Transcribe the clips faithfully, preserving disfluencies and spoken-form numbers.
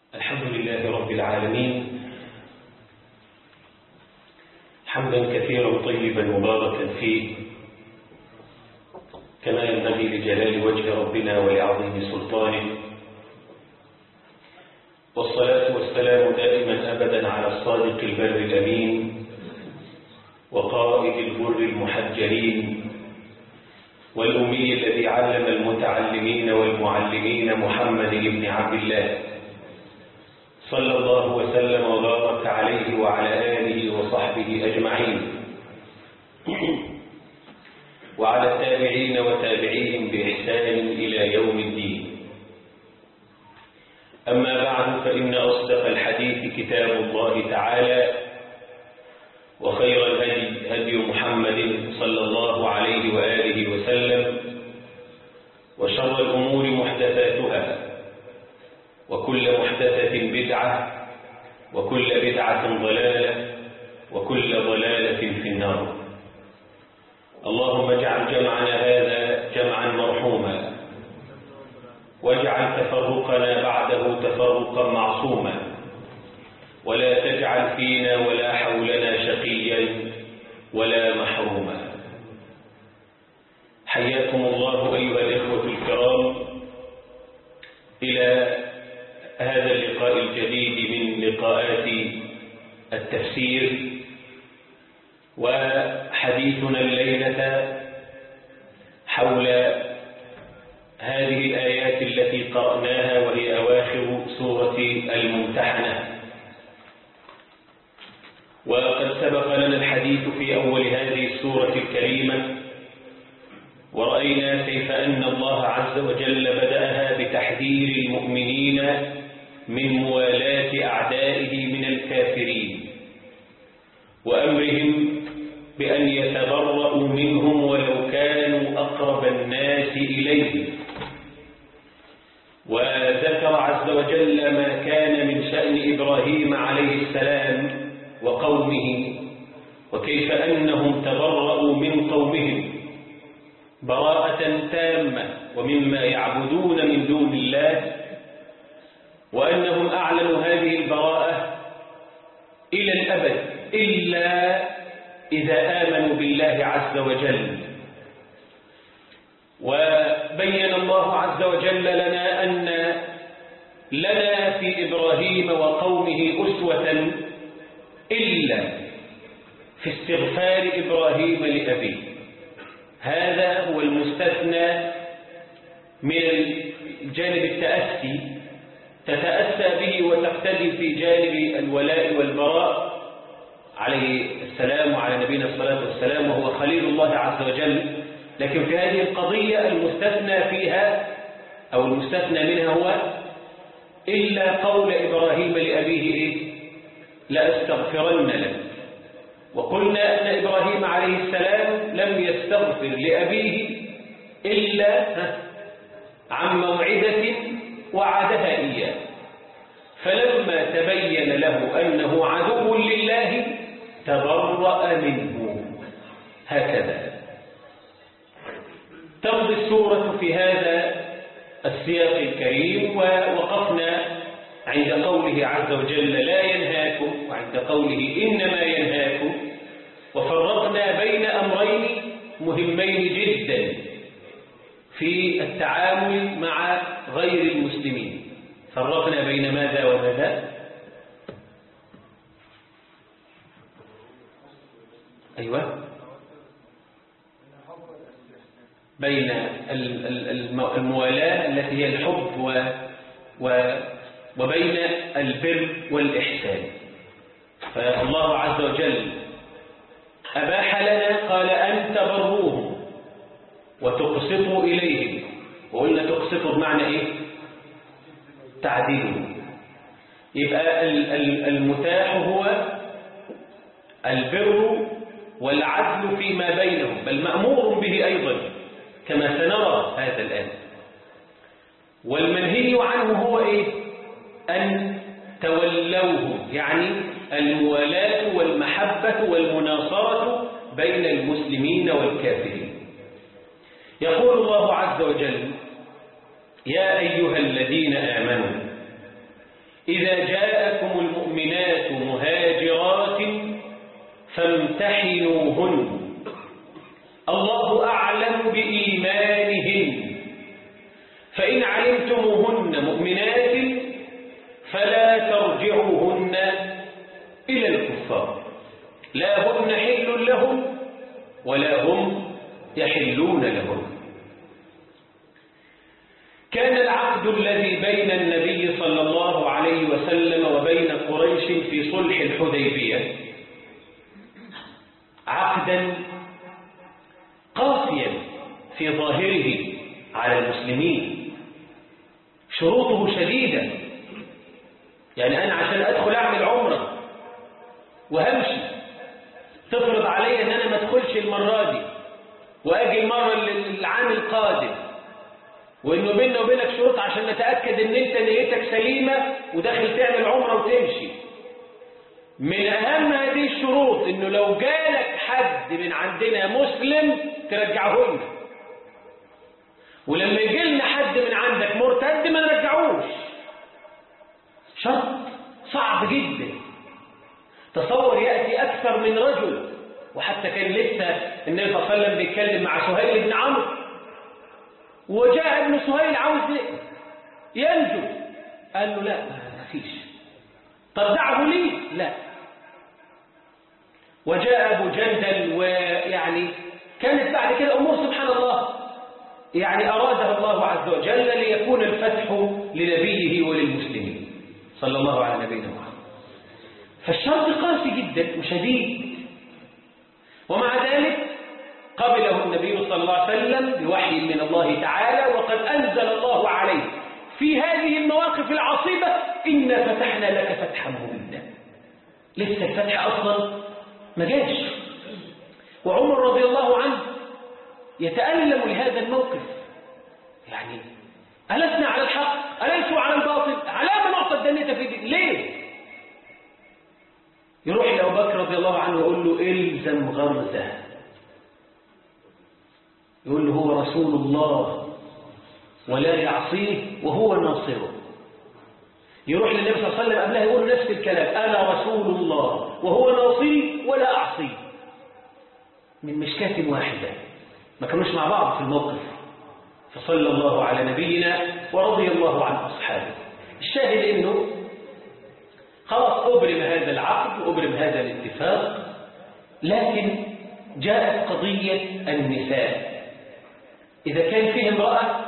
الحمد لله رب العالمين، حمدا كثيرا طيبا مباركا فيه كما ينبغي لجلال وجه ربنا ولعظيم سلطانه، والصلاة والسلام دائما أبدا على الصادق البر الأمين وقائد البر المحجلين والأمي الذي علم المتعلمين والمعلمين محمد بن عبد الله صلى الله وسلم وبارك عليه وعلى آله وصحبه أجمعين، وعلى التابعين وتابعيهم بإحسان إلى يوم الدين. أما بعد، فإن أصدق الحديث كتاب الله تعالى، وخير الهدي هدي محمد صلى الله عليه وآله وسلم، وشر الأمور محدثاتها، وكل محدثة بدعة، وكل بدعة ضلالة، وكل ضلالة في النار. اللهم اجعل جمعنا هذا جمعا مرحوما، واجعل تفرقنا بعده تفرقا معصوما، ولا تجعل فينا ولا حولنا شقيا ولا محروما. حياكم الله أيها الإخوة الكرام إلى هذا اللقاء الجديد من لقاءات التفسير، وحديثنا الليلة حول هذه الآيات التي قرأناها، وهي أواخر سورة الممتحنة. وقد سبق لنا الحديث في أول هذه السورة الكريمة، ورأينا كيف أن الله عز وجل بدأها بتحذير المؤمنين من موالاة أعدائه من الكافرين، وأمرهم بأن يتبرؤوا منهم ولو كانوا أقرب الناس إليه. وذكر عز وجل ما كان من شأن إبراهيم عليه السلام وقومه، وكيف أنهم تبرؤوا من قومهم براءة تامة ومما يعبدون من دون الله، وأنهم أعلنوا هذه البراءة إلى الأبد إلا إذا آمنوا بالله عز وجل. وبين الله عز وجل لنا أن لنا في إبراهيم وقومه أسوة إلا في استغفار إبراهيم لأبيه. هذا هو المستثنى من جانب التأسي، تتأسى به وتقتدي في جانب الولاء والبراء عليه السلام وعلى نبينا الصلاة والسلام، وهو خليل الله عز وجل. لكن في هذه القضية المستثنى فيها أو المستثنى منها هو إلا قول إبراهيم لأبيه إيه؟ لأستغفرن لك. وقلنا أن إبراهيم عليه السلام لم يستغفر لأبيه إلا عن موعدة وعدها إياه، فلما تبين له أنه عدو لله تبرأ منه. هكذا تمضي السورة في هذا السياق الكريم، ووقفنا عند قوله عز وجل لا ينهاكم، وعند قوله إنما ينهاكم، وفرقنا بين أمرين مهمين جدا في التعامل مع غير المسلمين. فرقنا بين ماذا وماذا؟ أيوة، بين الموالاة التي هي الحب و و وبين البر والإحسان. فالله عز وجل أباح لنا، قال أن تبروهم وتقسطوا إليهم. وقلنا تقسطوا بمعنى إيه؟ تعديلوا. يبقى المتاح هو البر والعدل فيما بينهم، بل مأمور به أيضا كما سنرى هذا الآن. والمنهي عنه هو إيه؟ أن تولوه، يعني الموالاة والمحبة والمناصرة بين المسلمين والكافرين. يقول الله عز وجل: يا أيها الذين آمنوا إذا جاءكم المؤمنات مهاجرات فامتحنوهن الله أعلم بإيمانهن فإن علمتموهن مؤمنات فلا ترجعوهن إلى الكفار لا هن حل لهم ولا هم يحلون لهم. كان العقد الذي بين النبي صلى الله عليه وسلم وبين قريش في صلح الحديبية عقدا قاسيا في ظاهره على المسلمين، شروطه شديدة. يعني أنا عشان أدخل أعمل عمرة وهمشي تفرض علي أن أنا ما أدخلش المرة دي وأجي المرة العام القادم، وإنه بيننا وبينك شروط عشان نتأكد أن أنت نيتك سليمة وداخل تعمل عمرة وتمشي. من أهم هذه الشروط إنه لو جالك حد من عندنا مسلم ترجعه لنا، ولما يجي لنا حد من عندك مرتد ما نرجعوش. شرط صعب جدا. تصور يأتي أكثر من رجل، وحتى كان لسه النبي صلى الله عليه وسلم بيتكلم مع سهيل بن عمرو، وجاء ابن سهيل عاوز ينجو، قال له لا ما فيش. طب دعه لي؟ لا. وجاء أبو جندل، ويعني كانت بعد كده أمور سبحان الله يعني أرادها الله عز وجل ليكون الفتح لنبيه وللمسلمين صلى الله على نبينا محمد. فالشرط قاسي جدا وشديد، ومع ذلك قبله النبي صلى الله عليه وسلم بوحي من الله تعالى، وقد أنزل الله عليه في هذه المواقف العصيبة إنا فتحنا لك فتحا مبينا. لسه الفتح أصلا ما جاش، وعمر رضي الله عنه يتألم لهذا الموقف. يعني ألسنا على الحق؟ أليسوا على الباطل؟ على ما نعطى الدنيا في دي ليه؟ يروح لأبو بكر رضي الله عنه ويقول له إلزم غرزه، يقول له هو رسول الله ولا يعصيه وهو ناصره. يروح للنبي صلى الله عليه وسلم قبلها يقول نفس الكلام، أنا رسول الله وهو ناصري ولا أعصيه، من مشكاة واحدة، ما كانوش مع بعض في الموقف. فصلى الله على نبينا ورضي الله عن أصحابه. الشاهد إنه خلاص أبرم هذا العقد وأبرم هذا الاتفاق، لكن جاءت قضية النساء. إذا كان فيه امرأة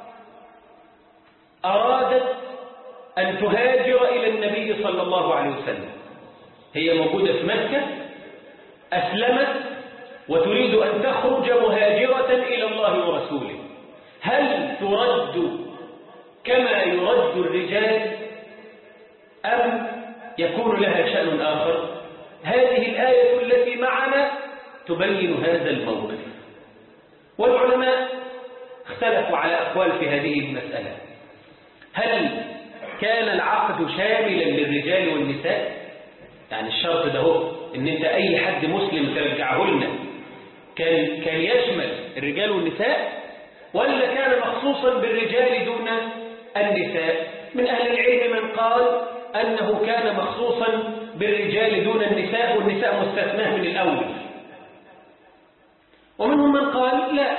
أرادت أن تهاجر إلى النبي صلى الله عليه وسلم، هي موجودة في مكة، أسلمت وتريد أن تخرج مهاجرة إلى الله ورسوله، هل ترد كما يرد الرجال أم يكون لها شأن آخر؟ هذه الآية التي معنا تبين هذا الموقف، والعلماء اختلفوا على أقوال في هذه المسألة. هل كان العقد شاملا للرجال والنساء؟ يعني الشرط ده هو ان انت اي حد مسلم ترجعه لنا كان كان يشمل الرجال والنساء، ولا كان مخصوصا بالرجال دون النساء؟ من اهل العلم من قال انه كان مخصوصا بالرجال دون النساء، والنساء مستثناه من الاول. ومنهم من قال لا،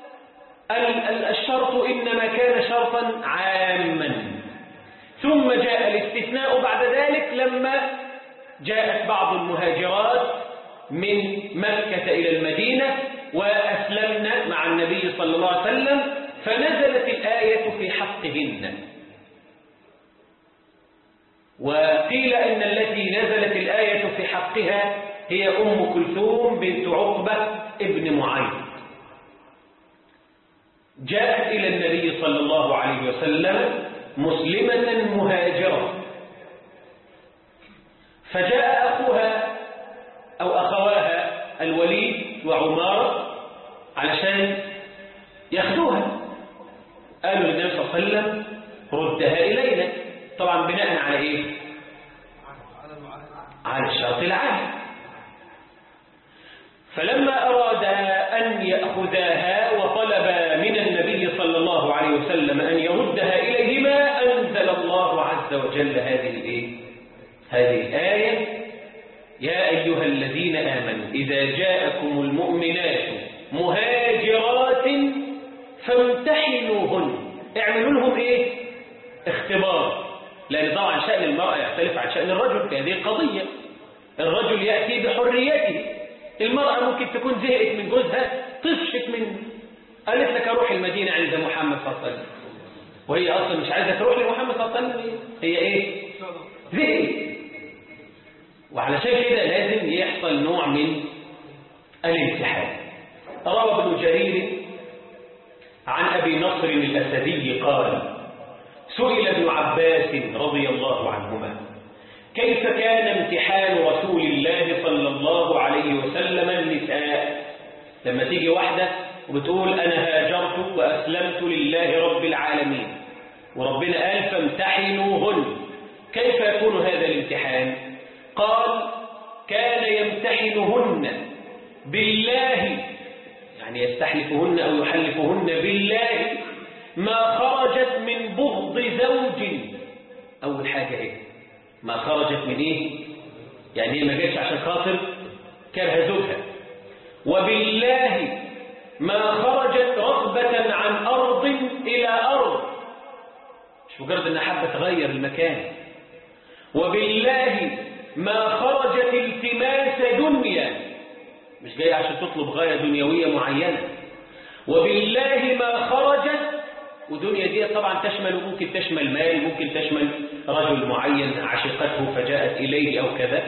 الشرط انما كان شرطا عاما، ثم جاء الاستثناء بعد ذلك لما جاءت بعض المهاجرات من مكة إلى المدينة وأسلمنا مع النبي صلى الله عليه وسلم، فنزلت الآية في حقهن. وقيل إن التي نزلت الآية في حقها هي أم كلثوم بنت عقبة ابن معيط، جاءت إلى النبي صلى الله عليه وسلم مسلمة مهاجرة، فجاء أخوها أو أخواها الوليد وعمار علشان يأخذوها، قالوا للنبي صلى الله عليه وسلم ردها إلينا، طبعا بناء على إيه؟ على الشرط العام. فلما أراد أن يأخذاها وطلب من النبي صلى الله عليه وسلم أن يردها إليهما، أنزل فأنزل الله عز وجل هذه الإيه؟ هذه الآية: يا أيها الذين آمنوا إذا جاءكم المؤمنات مهاجرات فامتحنوهن. اعملوا لهم إيه؟ اختبار. لأن طبعا شأن المرأة يختلف عن شأن الرجل في هذه القضية. الرجل يأتي بحريته، المرأة ممكن تكون زهقت من جوزها، طفشت منه، قالت لك أروح المدينة عند محمد صلى الله عليه وسلم، وهي أصلا مش عايزة تروح لمحمد صلى الله عليه وسلم، هي إيه؟ زهقت. وعلشان كده لازم يحصل نوع من الامتحان. روى ابن جرير عن أبي نصر الأسدي قال: سئل ابن عباس رضي الله عنهما: كيف كان امتحان رسول الله صلى الله عليه وسلم النساء؟ لما تيجي واحدة وبتقول أنا هاجرت وأسلمت لله رب العالمين، وربنا قال فامتحنوهن، كيف يكون هذا الامتحان؟ قال: كان يمتحنهن بالله، يعني يستحلفهن أو يحلفهن بالله ما خرجت من بغض زوج. أول حاجة إيه؟ ما خرجت من إيه؟ يعني ما جاتش عشان خاطر كره زوجها. وبالله ما خرجت رغبة عن أرض إلى أرض، مش مجرد أنها حابة تغير المكان. وبالله ما خرجت التماس دنيا، مش جاية عشان تطلب غاية دنيوية معينة. وبالله ما خرجت، ودنيا دي طبعا تشمل، ممكن تشمل مال، ممكن تشمل رجل معين عشقته فجاءت إليه أو كذا.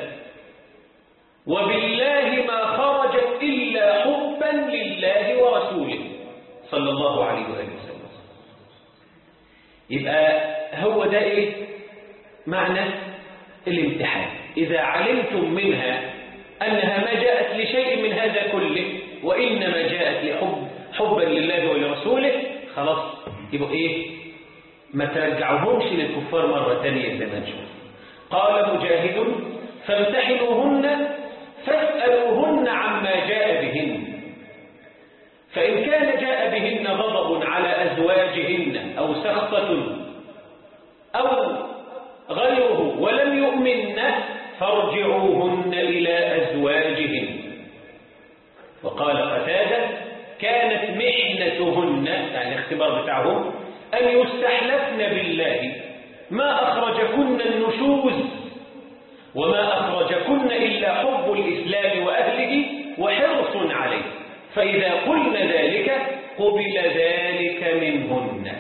وبالله ما خرجت إلا حبا لله ورسوله صلى الله عليه وسلم. يبقى هو ده إيه معنى الامتحان. إذا علمتم منها أنها ما جاءت لشيء من هذا كله، وإنما جاءت لحب حبا لله ولرسوله، خلاص يبقى إيه؟ ما ترجعوهمش للكفار مرة ثانية زي ما نشوف. قال مجاهد: فامتحنوهن فاسألوهن عما جاء بهن، فإن كان جاء بهن غضب على أزواجهن أو سخطة أو غيره ولم يؤمن فارجعوهن إلى أزواجهن. وقال قتادة: كانت محنتهن، يعني الاختبار بتاعهم، أن يستحلفن بالله ما أخرجكن النشوز وما أخرجكن إلا حب الإسلام وأهله وحرص عليه، فإذا قلن ذلك قبل ذلك منهن.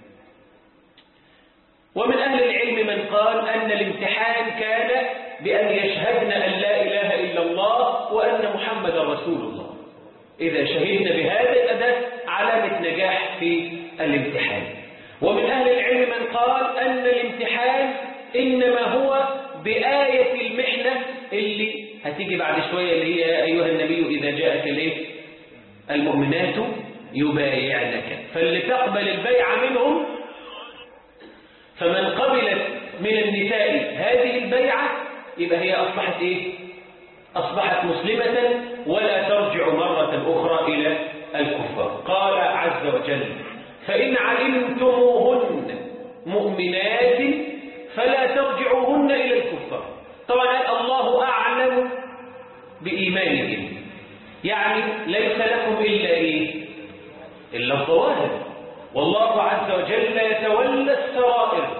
ومن أهل العلم من قال أن الامتحان كان بأن يشهدن أن لا إله إلا الله وأن محمد رسول الله. إذا شهدنا بهذا الأداة علامة نجاح في الامتحان. ومن أهل العلم من قال أن الامتحان إنما هو بآية المحنة اللي هتيجي بعد شوية، اللي هي يا أيها النبي إذا جاءك ليه المؤمنات يبايعنك، فاللي تقبل البيع منهم، فمن قبلت من النساء هذه البيعة يبقى هي أصبحت إيه؟ أصبحت مسلمة ولا ترجع مرة أخرى إلى الكفار. قال عز وجل: فإن علمتموهن مؤمنات فلا ترجعوهن إلى الكفار. طبعا الله أعلم بإيمانهم، يعني ليس لكم إلا إيه؟ إلا الظواهر، والله عز وجل يتولى السرائر.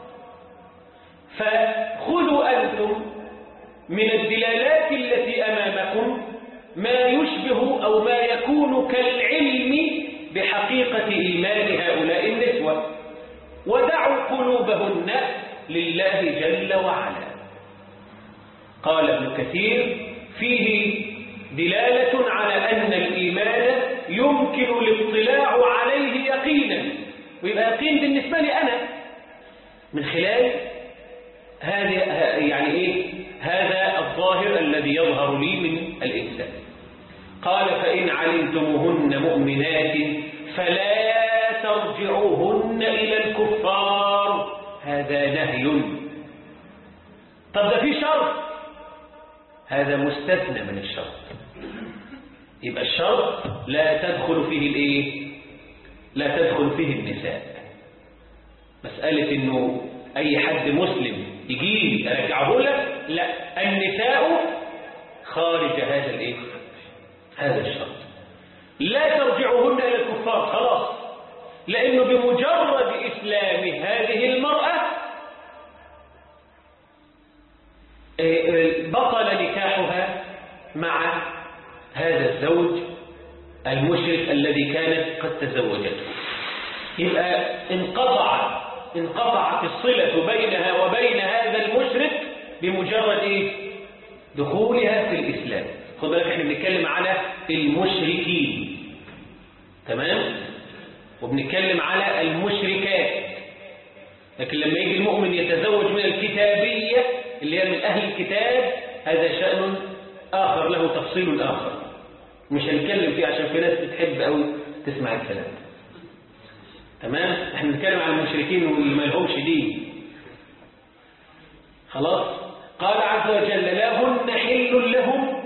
فخذوا أنتم من الدلالات التي أمامكم ما يشبه أو ما يكون كالعلم بحقيقة إيمان هؤلاء النسوة، ودعوا قلوبهن لله جل وعلا. قال ابن كثير: فيه دلالة على أن الإيمان يمكن الاطلاع عليه يقينا، ويبقى يقين بالنسبة لي أنا من خلال هذا، يعني إيه؟ هذا الظاهر الذي يظهر لي من الإنسان. قال: فإن علمتموهن مؤمنات فلا ترجعوهن إلى الكفار. هذا نهي. طب ده في شرط، هذا مستثنى من الشرط. يبقى الشرط لا تدخل فيه الايه؟ لا تدخل فيه النساء. مسألة انه أي حد مسلم يجي لي أرجعه لك، لا، النساء خارج هذا الإيه؟ هذا الشرط. لا ترجعوهن إلى الكفار خلاص، لأنه بمجرد إسلام هذه المرأة بطل نكاحها مع هذا الزوج المشرك الذي كانت قد تزوجته. يبقى انقطع انقطعت الصلة بينها وبين هذا المشرك بمجرد إيه؟ دخولها في الإسلام. خد بالك احنا بنتكلم على المشركين، تمام؟ وبنتكلم على المشركات. لكن لما يجي المؤمن يتزوج من الكتابية اللي هي من أهل الكتاب، هذا شأن آخر له تفصيل آخر مش هنتكلم فيه عشان في ناس بتحب أو تسمع الكلام. تمام؟ احنا بنتكلم عن المشركين واللي ما لهمش دين. خلاص؟ قال عز وجل: لا هن حل لهم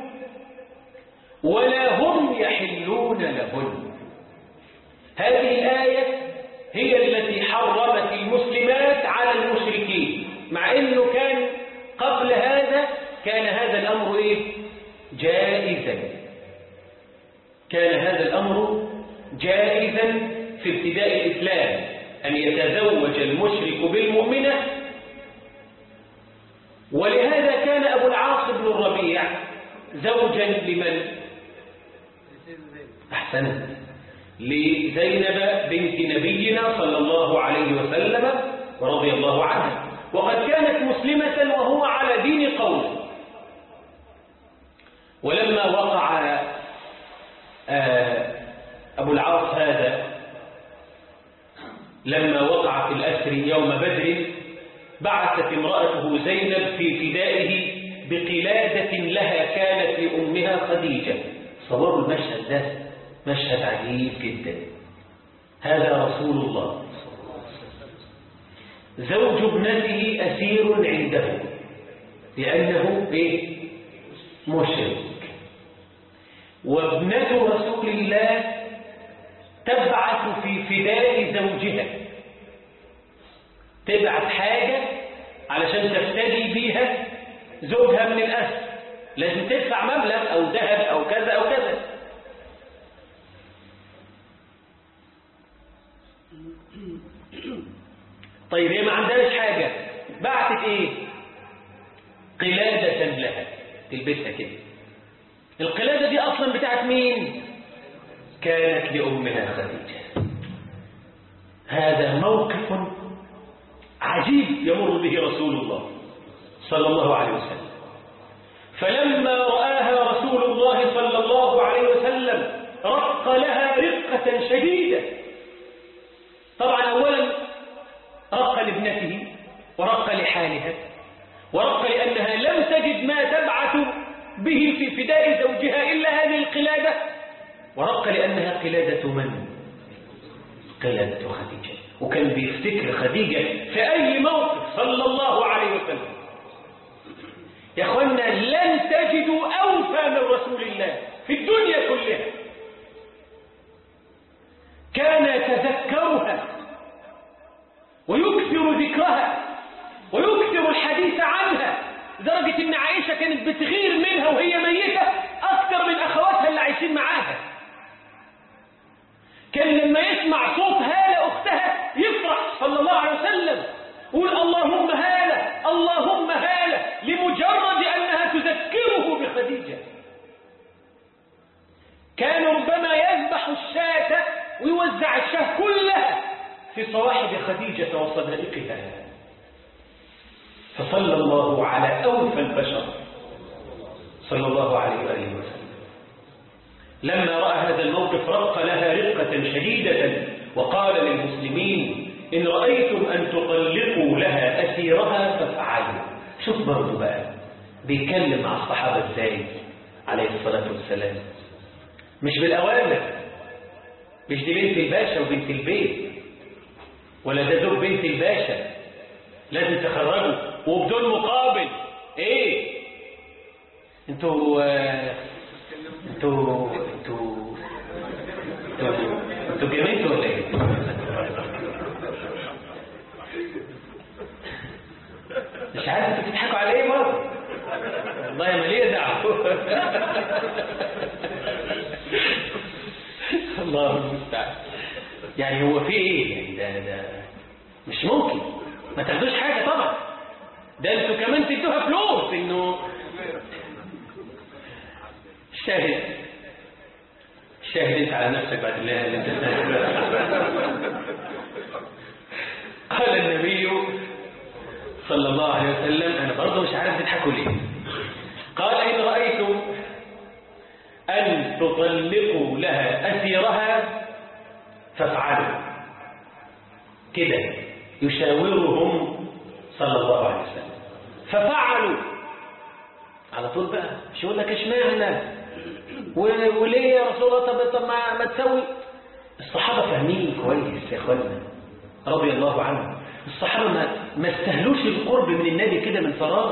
ولا هم يحلون لهن. هذه الآية هي التي حرمت المسلمات على المشركين، مع أنه كان قبل هذا كان هذا الأمر إيه؟ جائزا. كان هذا الأمر جائزا في ابتداء الإسلام، أن يتزوج المشرك بالمؤمنة. ولهذا كان أبو العاص بن الربيع زوجا لمن؟ أحسنت، لزينب بنت نبينا صلى الله عليه وسلم ورضي الله عنها، وقد كانت مسلمة وهو على دين قومه. ولما وقع أبو العاص هذا، لما وقع في الأسر يوم بدر، بعثت امرأته زينب في فدائه بقلادة لها كانت لأمها خديجة. صوروا المشهد ده، مشهد عجيب جدا. هذا رسول الله زوج ابنته أسير عنده لأنه إيه؟ مشرك، وابنة رسول الله تبعث في فداء زوجها، تبعث حاجة علشان تفتدي بيها زوجها من الأسر، لازم تدفع مبلغ أو ذهب أو كذا أو كذا. طيب هي ما عندهاش حاجة، بعتت ايه؟ قلادة لها تلبسها كده. القلادة دي اصلا بتاعت مين؟ كانت لأمها خديجة. هذا موقف عجيب يمر به رسول الله صلى الله عليه وسلم. فلما رآها رسول الله صلى الله عليه وسلم رق لها رقة شديدة. طبعا أولا رق لابنته، ورق لحالها، ورق لأنها لم تجد ما تبعث به في فداء زوجها إلا هذه القلادة، ورق لأنها قلادة من؟ قلادة خديجة. وكان بيفتكر خديجة في أي موقف صلى الله عليه وسلم. يا أخوانا لن تجدوا أوفى من رسول الله في الدنيا كلها. كان يتذكرها ويكثر ذكرها ويكثر الحديث عنها، لدرجة ان عائشة كانت بتغير منها وهي ميتة اكثر من اخواتها اللي عايشين معاها. كان لما يسمع صوت هالة اختها يفرح صلى الله عليه وسلم، يقول اللهم هالة اللهم هالة، لمجرد انها تذكره بخديجة. كان ربما يذبح الشاة ويوزع الشاة كلها في صواحب خديجة وصدائقها. فصلى الله على أوفى البشر صلى الله عليه وآله وسلم. لما رأى هذا الموقف رق لها رقة شديدة، وقال للمسلمين إن رأيتم أن تطلقوا لها أسيرها فافعلوا. شوف برضو بقى بيتكلم مع الصحابة ازاي عليه الصلاة والسلام، مش بالأوامر، مش دي بنت الباشا وبنت البيت، ولا ده زوج بنت الباشا لازم تخرجوا وبدون مقابل. ايه انتوا آه انتوا انتوا انتوا انتوا جميلتوا ولا ايه؟ مش عارف انتوا بتضحكوا على ايه برضه. والله ما ليه دعوه. الله المستعان. يعني هو في ايه يعني؟ ده ده مش ممكن ما تاخدوش حاجه طبعا، ده انتوا كمان تدوها فلوس. انه شاهد شاهد انت على نفسك بعد الله اللي انت قال النبي صلى الله عليه وسلم، انا برضه مش عارف تضحكوا ليه، قال ان رايتم ان تطلقوا لها اسيرها فافعلوا كده. يشاورهم صلى الله عليه وسلم ففعلوا على طول. بقى مش يقول لك اشمعنى وليه يا رسول الله؟ طب طب ما, ما تسوي. الصحابه فاهمين كويس يا اخوانا رضي الله عنهم. الصحابه ما, ما استهلوش القرب من النبي كده من فراغ.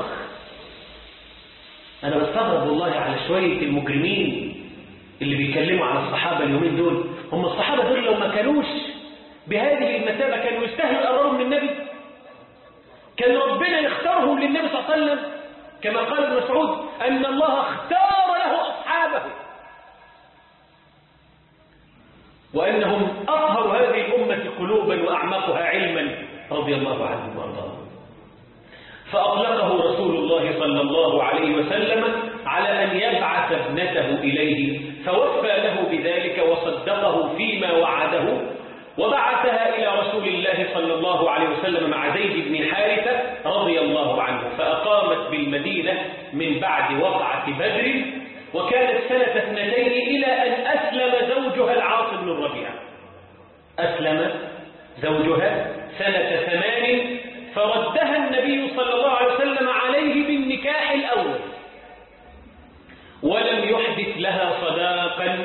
انا بستغرب والله على شويه المجرمين اللي بيكلموا على الصحابه اليومين دول. هم الصحابه دول لو ما كانوش بهذه المثابه كانوا يستاهلوا يقربوا من النبي؟ كان ربنا يختارهم للنبي صلى الله عليه وسلم كما قال ابن مسعود ان الله اختار له اصحابه، وانهم اطهر هذه الامه قلوبا واعمقها علما رضي الله عنهم وارضاهم. فاطلقه رسول الله صلى الله عليه وسلم على ان يبعث ابنته اليه، فوفى له بذلك وصدقه فيما وعده، وبعثها إلى رسول الله صلى الله عليه وسلم مع زيد بن حارثة رضي الله عنه، فأقامت بالمدينة من بعد وقعة بدر، وكانت سنة اثنتين إلى أن أسلم زوجها العاص بن الربيع. أسلم زوجها سنة ثمان، فردها النبي صلى الله عليه وسلم عليه بالنكاح الأول، ولم يحدث لها صداقا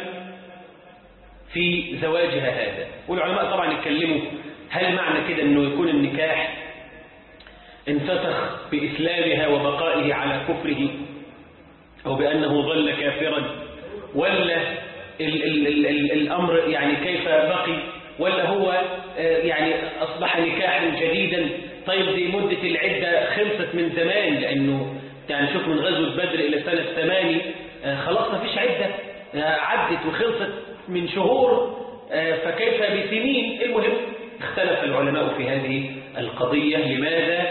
في زواجها هذا. والعلماء طبعا يتكلموا هل معنى كده انه يكون النكاح انفسخ بإسلامها وبقائه على كفره، او بأنه ظل كافرا، ولا ال ال ال ال الامر يعني كيف بقي، ولا هو يعني اصبح نكاحا جديدا. طيب دي مدة العدة خلصت من زمان، لانه يعني شوف من غزوة بدر الى سنة ثماني خلاص ما فيش عدة، عدت وخلصت من شهور، فكيف بسنين؟ المهم اختلف العلماء في هذه القضية لماذا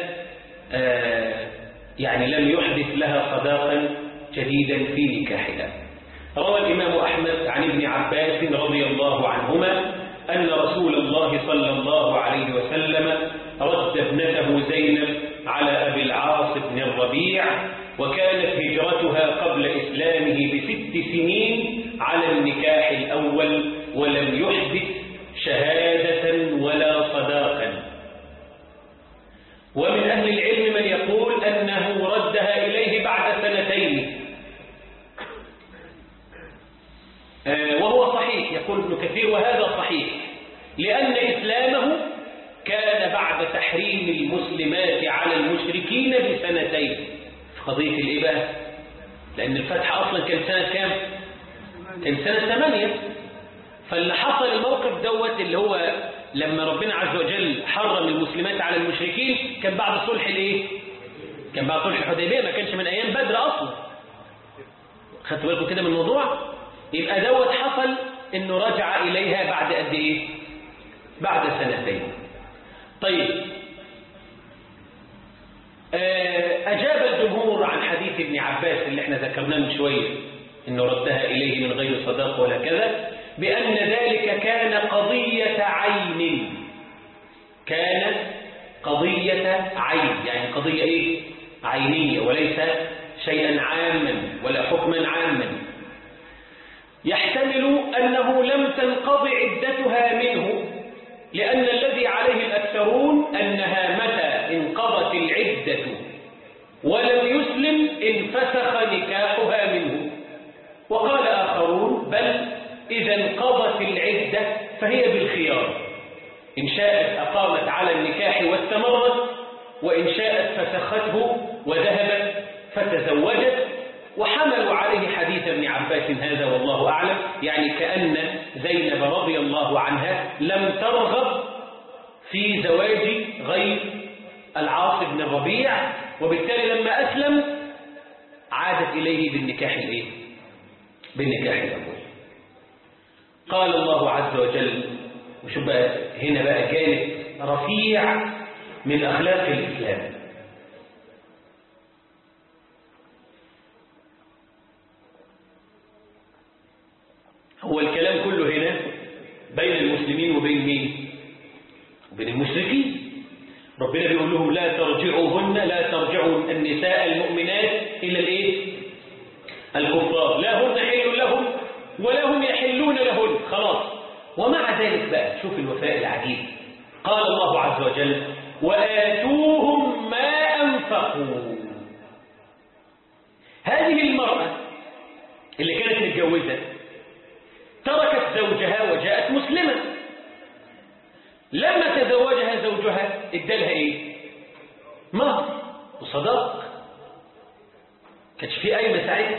يعني لم يحدث لها صداقا جديدا في نكاحها. روى الإمام أحمد عن ابن عباس رضي الله عنهما أن رسول الله صلى الله عليه وسلم رد ابنته زينب على أبي العاص بن الربيع، وكانت هجرتها قبل إسلامه بست سنين على النكاح الأول، ولم يحدث شهادة ولا صداقا. ومن أهل العلم من يقول أنه ردها إليه بعد سنتين، وهو صحيح يقول ابن كثير، وهذا صحيح لأن إسلامه كان بعد تحريم المسلمات على المشركين بسنتين. في قضية الإباء، لأن الفتح أصلا كان سنة كام؟ كان سنة ثمانية. فاللي حصل الموقف دوت اللي هو لما ربنا عز وجل حرم المسلمات على المشركين كان بعد صلح الايه؟ كان بعد صلح الحديبية، ما كانش من أيام بدر أصلا. خدتوا بالكم كده من الموضوع؟ يبقى دوت حصل إنه رجع إليها بعد قد إيه؟ بعد سنتين. طيب أجاب الجمهور عن حديث ابن عباس اللي احنا ذكرناه من شوية إنه ردها إليه من غير صداق ولا كذا، بأن ذلك كان قضية عين. كان قضية عين، يعني قضية إيه؟ عينية، وليس شيئا عاما ولا حكما عاما. يحتمل أنه لم تنقض عدتها منه، لأن الذي عليه الأكثرون أنها متى انقضت العدة ولم يسلم انفسخ نكاحها منه. وقال آخرون بل إذا انقضت العدة فهي بالخيار، إن شاءت أقامت على النكاح واستمرت، وإن شاءت فسخته وذهبت فتزوجت. وحملوا عليه حديث ابن عباس هذا والله أعلم، يعني كأن زينب رضي الله عنها لم ترغب في زواج غير العاص بن الربيع، وبالتالي لما أسلم عادت إليه بالنكاح الإيه؟ بالنكاح الأول. قال الله عز وجل، وشوف بقى هنا بقى جانب رفيع من أخلاق الإسلام. هو الكلام كله هنا بين المسلمين وبين مين؟ وبين المشركين. ربنا بيقول لهم لا ترجعوهن، لا ترجعوا النساء المؤمنات إلى الإيه؟ الكفار، لا هن حل لهم ولا هم يحلون لهن، خلاص. ومع ذلك بقى شوف الوفاء العجيب. قال الله عز وجل وآتوهم ما أنفقوا. هذه المرأة اللي كانت متجوزة تركت زوجها وجاءت مسلمة. لما تزوجها زوجها ادالها ايه؟ مهر وصداق. كانش في اي مساعدة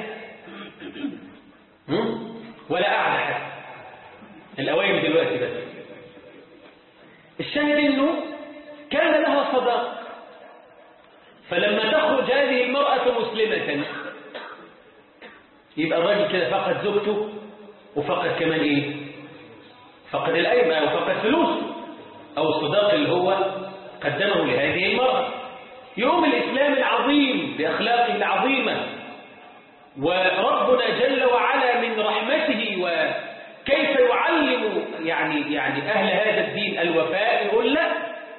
ولا قاعدة حتى الاوائم دلوقتي. بس الشاهد انه كان لها صداق. فلما تخرج هذه المرأة مسلمة يبقى الراجل كده فقد زوجته وفقد كمان ايه؟ فقد القايمة وفقد فلوسه او الصداق اللي هو قدمه لهذه المرأة. يوم الإسلام العظيم بأخلاقه العظيمة، وربنا جل وعلا من رحمته وكيف يعلم يعني يعني أهل هذا الدين الوفاء، يقول لا،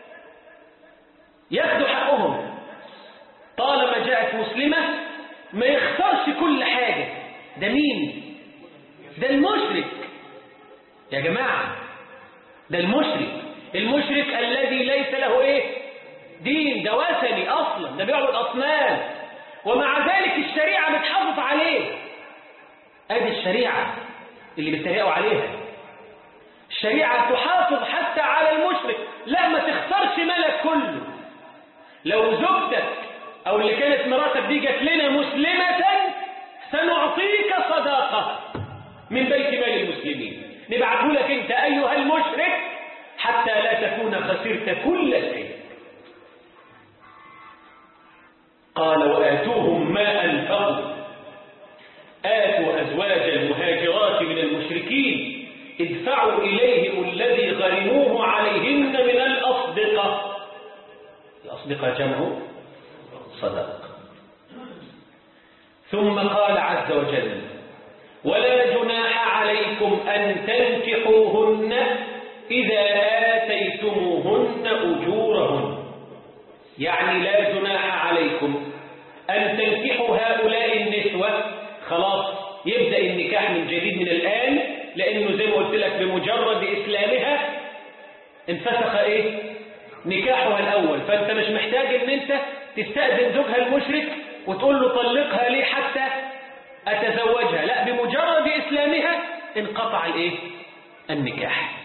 ياخدوا حقهم. طالما جاءت مسلمة ما يختارش كل حاجة. ده مين؟ ده المشرك يا جماعة، ده المشرك. المشرك الذي ليس له ايه؟ دين، ده وثني اصلا، ده بيعبد اصنام، ومع ذلك الشريعة بتحافظ عليه. ادي الشريعة اللي بيتريقوا عليها. الشريعة تحافظ حتى على المشرك. لا، ما تختارش مالك كله. لو زوجتك او اللي كانت مراتك دي جت لنا مسلمة سنعطيك صداقة من بيت مال المسلمين، نبعته لك انت ايها المشرك حتى لا تكون خسرت كل شيء. قال وآتوهم ما أنفقوا. آتوا أزواج المهاجرات من المشركين ادفعوا إليهم الذي غرموه عليهن من الأصدقة. الأصدقة جمع صدق. ثم قال عز وجل ولا جناح عليكم أن تنكحوهن إذا آتيتموهن أجورهن. يعني لا جناح عليكم أن تنكحوا هؤلاء النسوة. خلاص يبدأ النكاح من جديد من الآن، لأنه زي ما قلت لك بمجرد إسلامها انفسخ إيه؟ نكاحها الأول. فأنت مش محتاج أن أنت تستأذن زوجها المشرك وتقول له طلقها لي حتى أتزوجها. لا، بمجرد إسلامها انقطع الإيه؟ النكاح.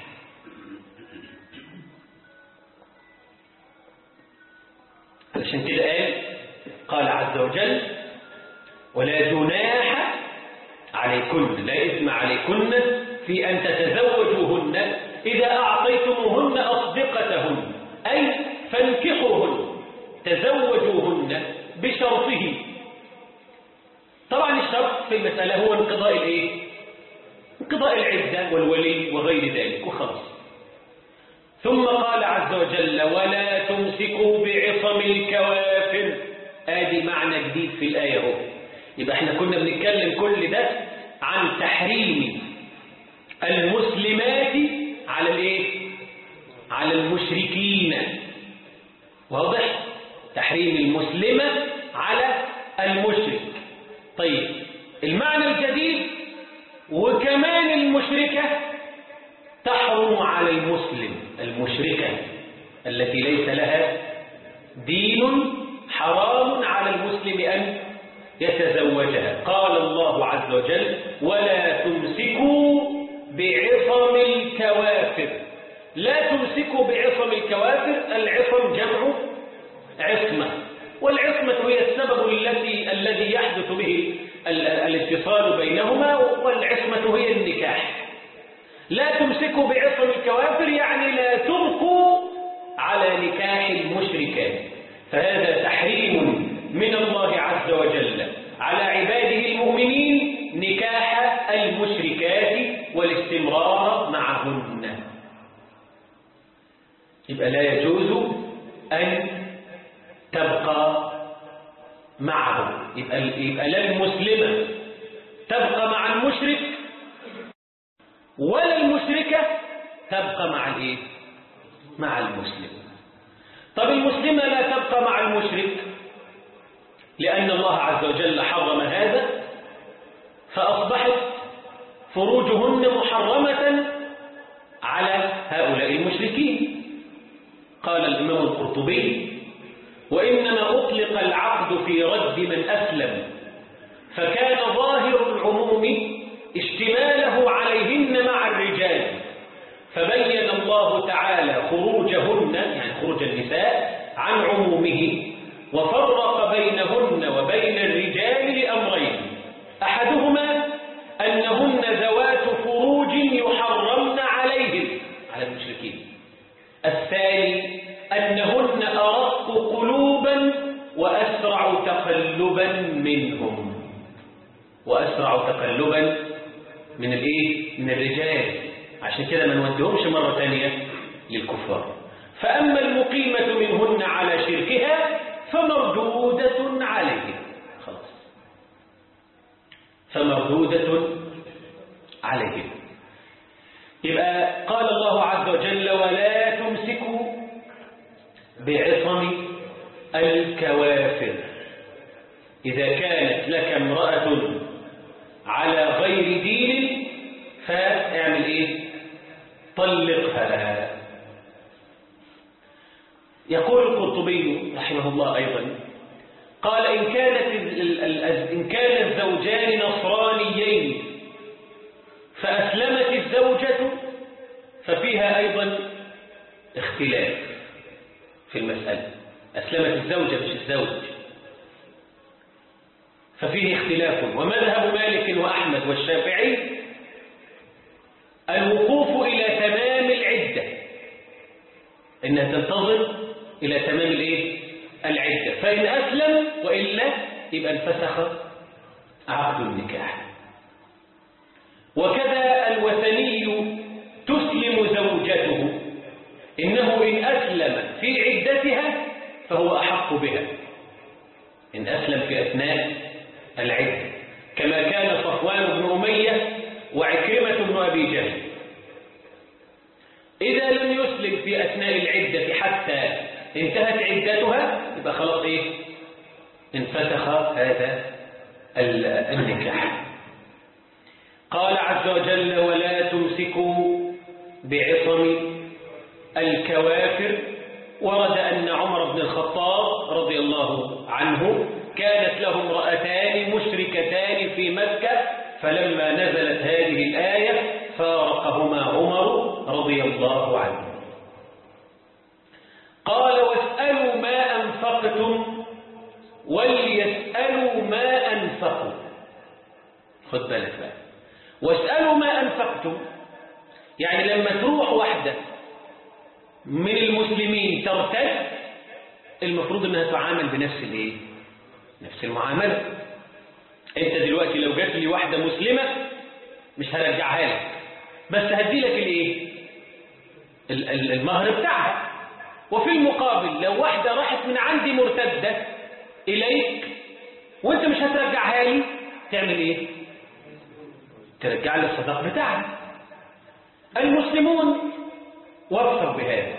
علشان كده قال قال عز وجل ولا جناح عليكن، لا إثم عليكن في أن تتزوجوهن إذا أعطيتموهن أصدقتهن، أي فانكحوهن، تزوجوهن بشرطه. طبعا الشرط في المسألة هو انقضاء الإيه؟ انقضاء العدة والولي وغير ذلك وخلاص. ثم قال عز وجل ولا تمسكوا بعصم الكوافر. ادي معنى جديد في الآية اهو. يبقى احنا كنا بنتكلم كل ده عن تحريم المسلمات على الايه؟ على المشركين. واضح؟ تحريم المسلمة على المشرك. طيب المعنى الجديد وكمان المشركة تحرم على المسلم. المشركة التي ليس لها دين حرام على المسلم أن يتزوجها. قال الله عز وجل ولا تمسكوا بعصم الكوافر. لا تمسكوا بعصم الكوافر. العصم جمع عصمة، والعصمة هي السبب الذي الذي يحدث به الاتصال بينهما، والعصمة هي النكاح. لا تمسكوا بعصم الكوافر يعني لا تبقوا على نكاح المشركات. فهذا تحريم من الله عز وجل على عباده المؤمنين نكاح المشركات والاستمرار معهن. يبقى لا يجوز أن تبقى معه، يبقى, يبقى لا المسلمة تبقى مع المشرك ولا المشركة تبقى مع الايه؟ مع المسلم. طب المسلمة لا تبقى مع المشرك لأن الله عز وجل حرم هذا، فأصبحت فروجهن محرمة على هؤلاء المشركين. قال الإمام القرطبي: وإنما أطلق العقد في رد من أسلم، فكان ظاهر العموم اشتماله عليهن مع الرجال، فبين الله تعالى خروجهن يعني خروج النساء عن عمومه، وفرق بينهن وبين الرجال لأمرين: أحدهما أنهن ذوات فروج يحرمن عليهم على المشركين، الثاني أنهن أرق قلوبا وأسرع تقلبا منهم، وأسرع تقلبا من الإيه؟ من الرجال، عشان كده ما نودهمش مرة ثانية للكفار. فأما المقيمة منهن على شركها فمردودة عليهم، خلاص فمردودة عليهم. يبقى قال الله عز وجل: ولا تمسكوا بعصم الكوافر. إذا كانت لك امرأة على غير دين فاعمل إيه؟ طلقها. يقول القرطبي رحمه الله أيضا: قال: إن كانت إن كان الزوجان نصرانيين فأسلمت الزوجة ففيها أيضا اختلاف في المسألة. أسلمت الزوجة مش الزوج، ففيه اختلاف. ومذهب مالك وأحمد والشافعي الوقوف إلى تمام العدة، إنها تنتظر إلى تمام الإيه؟ العدة، فإن أسلم وإلا يبقى انفسخ عقد النكاح. وكذا الوثني تسلم زوجته، إنه إن أسلم في عدتها فهو أحق بها، إن أسلم في أثناء العدة، كما كان صفوان بن أمية وعكرمة بن أبي جهل. إذا لم يسلم في أثناء العدة حتى انتهت عدتها يبقى خلاص إيه؟ انفسخ هذا النكاح. قال عز وجل: ولا تمسكوا بعصم الكوافر. ورد أن عمر بن الخطاب رضي الله عنه كانت له امرأتان مشركتان في مكة، فلما نزلت هذه الآية فارقهما عمر رضي الله عنه. قال: واسألوا ما أنفقتم وليسألوا ما أنفقوا. خد بالك بقى، واسألوا ما أنفقتم يعني لما تروح واحدة من المسلمين ترتد المفروض أنها تعامل بنفس الايه؟ نفس المعاملة. أنت دلوقتي لو جات لي واحدة مسلمة مش هرجعها لك، بس هدي لك الايه؟ المهر بتاعها. وفي المقابل لو واحدة راحت من عندي مرتدة إليك وانت مش هترجعها لي، تعمل ايه؟ ترجع لي الصداق بتاعها. المسلمون وفقوا بهذا.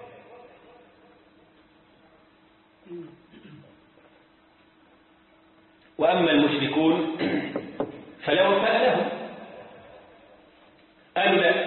وأما المشركون فلا وفاء لهم، قالوا لا،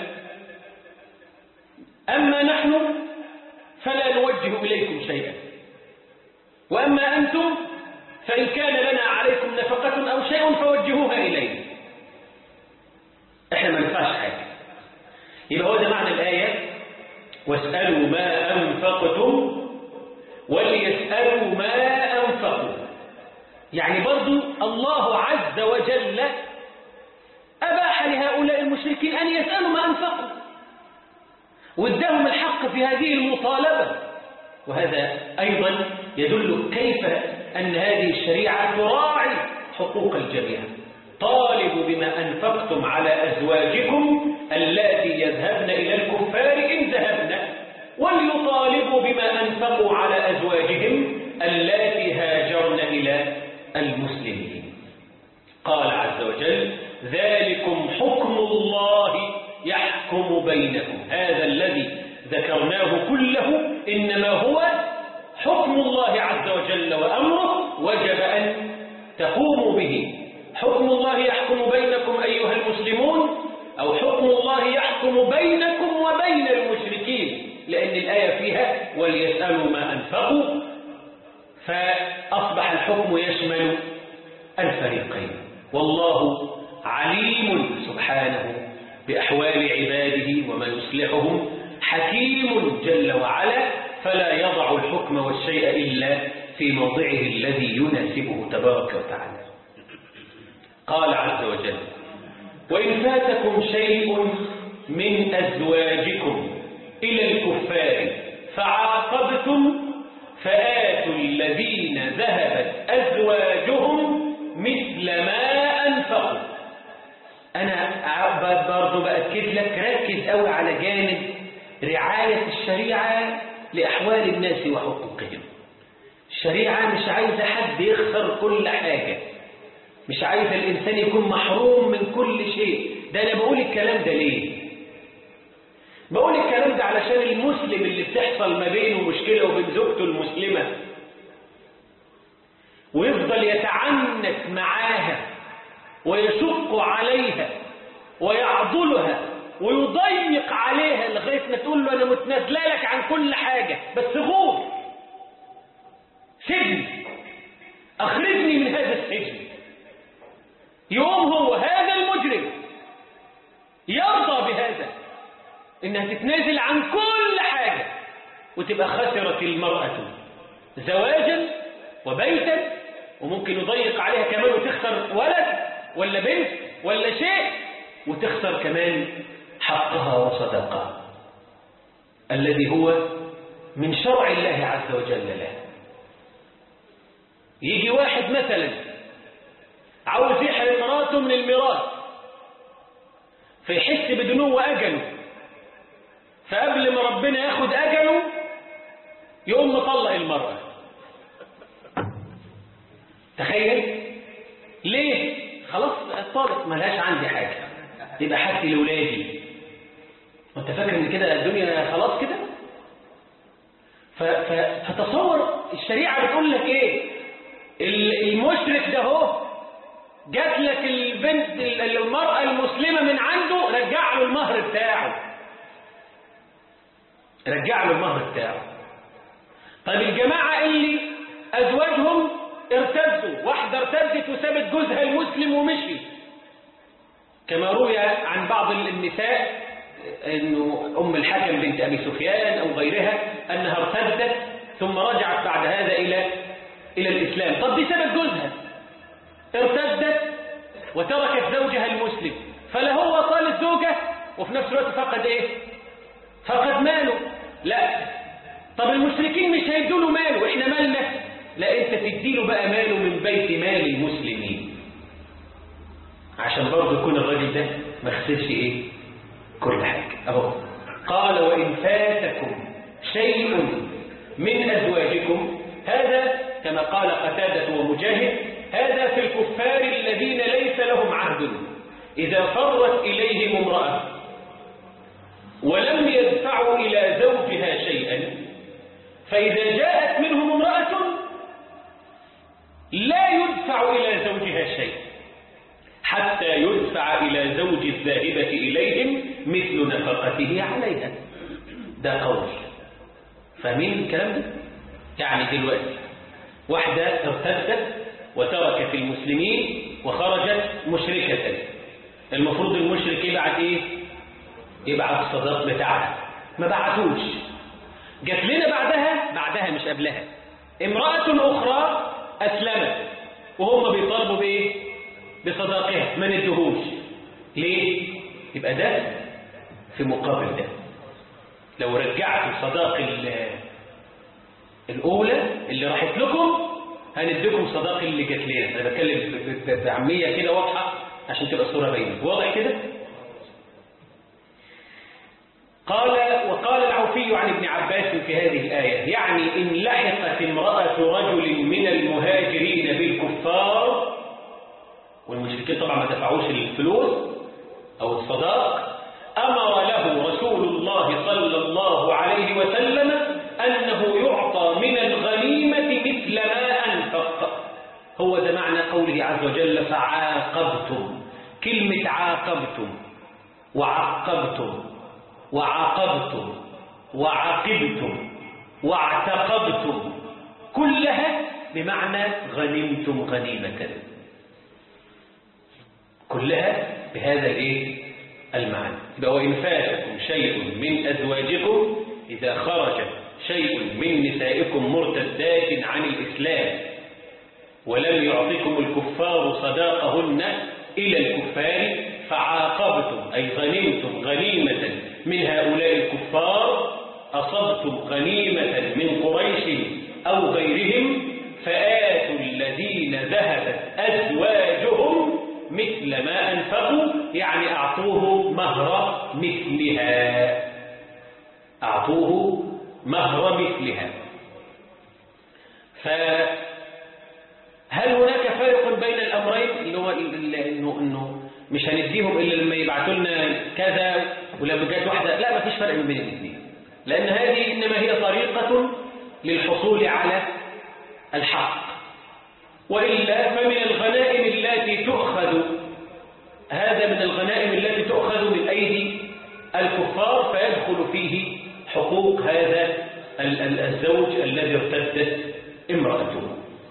أما نحن فلا نوجه إليكم شيئا، وأما أنتم فإن كان لنا عليكم نفقة أو شيء فوجهوها إلينا، إحنا ما نفعش حاجة. يبقى هو ده معنى الآية: واسألوا ما أنفقتم وليسألوا ما أنفقوا. يعني برضو الله عز وجل أباح لهؤلاء المشركين أن يسألوا ما أنفقوا، واداهم الحق في هذه المطالبة، وهذا أيضا يدل كيف أن هذه الشريعة تراعي حقوق الجميع. طالبوا بما أنفقتم على أزواجكم اللاتي يذهبن إلى الكفار إن ذهبن، وليطالبوا بما أنفقوا على أزواجهم اللاتي هاجرن إلى المسلمين. قال عز وجل: ذلكم حكم الله يحكم بينكم. هذا الذي ذكرناه كله إنما هو حكم الله عز وجل وأمره، وجب أن تقوموا به. حكم الله يحكم بينكم أيها المسلمون، أو حكم الله يحكم بينكم وبين المشركين، لأن الآية فيها وليسألوا ما أنفقوا، فأصبح الحكم يشمل الفريقين. والله عليم سبحانه بأحوال عباده وما يصلحهم، حكيم جل وعلا، فلا يضع الحكم والشيء إلا في موضعه الذي يناسبه تبارك وتعالى. قال عز وجل: وإن فاتكم شيء من أزواجكم إلى الكفار فعاقبتم فآتوا الذين ذهبت أزواجهم مثل ما أنفقوا. أنا برضو بأكد لك، ركز قوي على جانب رعاية الشريعة لأحوال الناس وحقوقهم. الشريعة مش عايزة حد يخسر كل حاجة، مش عايزة الإنسان يكون محروم من كل شيء. ده أنا بقول الكلام ده ليه؟ بقول الكلام ده علشان المسلم اللي بتحصل ما بينه مشكلة وبين زوجته المسلمة ويفضل يتعنت معاها ويشق عليها ويعضلها ويضيق عليها لغاية ما تقول له أنا متنازله لك عن كل حاجة بس غور، سجن، أخرجني من هذا السجن. يوم هو هذا المجرم يرضى بهذا، إنها تتنازل عن كل حاجة وتبقى خسرت المرأة زواجا وبيتا، وممكن يضيق عليها كمان وتخسر ولد ولا بنت ولا شيء، وتخسر كمان حقها وصدقها الذي هو من شرع الله عز وجل له. يجي واحد مثلا عاوز يحرم مراته من الميراث، فيحس بدنو أجله، فقبل ما ربنا ياخد أجله يقوم مطلق المرأة. تخيل ليه؟ خلاص الطالق ملهاش عندي حاجة، يبقى حاجتي لولادي. وانت فاكر ان كده الدنيا خلاص كده؟ فتصور الشريعة بتقول لك ايه؟ المشرك ده هو جات لك البنت المرأة المسلمة من عنده، رجع له المهر بتاعه، رجع له المهر بتاعه. طيب الجماعة اللي أزواجهم ارتدوا، واحدة ارتدت وسابت جوزها المسلم ومشي، كما روي عن بعض النساء انه ام الحكم بنت ابي سفيان او غيرها انها ارتدت ثم رجعت بعد هذا الى الى الاسلام. طب دي سابت جوزها، ارتدت وتركت زوجها المسلم، فلا هو طال الزوجة وفي نفس الوقت فقد ايه؟ فقد ماله. لا، طب المشركين مش هيدوا له ماله، احنا مالنا؟ لا، انت تديله بقى ماله من بيت مال المسلمين، عشان برضه يكون الراجل ده ما خسرش ايه؟ كل حاجة. اهو قال: وإن فاتكم شيء من أزواجكم، هذا كما قال قتادة ومجاهد، هذا في الكفار الذين ليس لهم عهد، إذا فرت إليهم امرأة ولم يدفعوا إلى زوجها شيئا، فإذا جاءت منهم امرأة لا يدفع إلى زوجها شيء حتى يدفع إلى زوج الذاهبة إليهم مثل نفقته عليها. ده قول. فاهمين الكلام ده؟ يعني دلوقتي واحدة ارتدت وتركت المسلمين وخرجت مشركة، المفروض المشرك يبعت ايه؟ يبعت الصداق بتاعها، ما بعتوش. جات لنا بعدها بعدها مش قبلها امرأة أخرى أسلمت وهم بيطالبوا بإيه؟ بصداقها، ما ندهوش. ليه؟ يبقى ده في مقابل ده. لو رجعت صداق الأولى اللي راحت لكم هنديكم صداق اللي جات لنا. أنا بتكلم بعامية كده واضحة عشان تبقى الصورة باينة. واضح كده؟ قال وقال العوفي عن ابن عباس في هذه الآية يعني إن لحقت امرأة رجل من المهاجرين بالكفار، والمشركين طبعا ما دفعوش الفلوس أو الصداق، أمر له رسول الله صلى الله عليه وسلم أنه يعطى من الغنيمة مثل ما أنفق. هو ده معنى قوله عز وجل فعاقبتم. كلمة عاقبتم وعقبتم وعاقبتم وعاقبتم واعتقبتم كلها بمعنى غنمتم غنيمة، كلها بهذا الايه المعنى. يبقى وإن فاتكم شيء من أزواجكم إذا خرج شيء من نسائكم مرتدات عن الإسلام ولم يعطكم الكفار صداقهن إلى الكفار فعاقبتم أي غنمتم غنيمة من هؤلاء الكفار، أصبتم غنيمة من قريش أو غيرهم، فآتوا الذين ذهبت أزواجهم مثل ما أنفقوا، يعني أعطوه مهر مثلها، أعطوه مهر مثلها. فهل هناك فرق بين الأمرين اللي هو إنه, إنه مش هنديهم إلا لما يبعثوا لنا كذا ولما جات واحدة؟ لا، ما فيش فرق بين الاثنين، لأن هذه إنما هي طريقة للحصول على الحق، وإلا فمن الغنائم التي تؤخذ، هذا من الغنائم التي تؤخذ من أيدي الكفار فيدخل فيه حقوق هذا الزوج الذي ارتدت امرأته.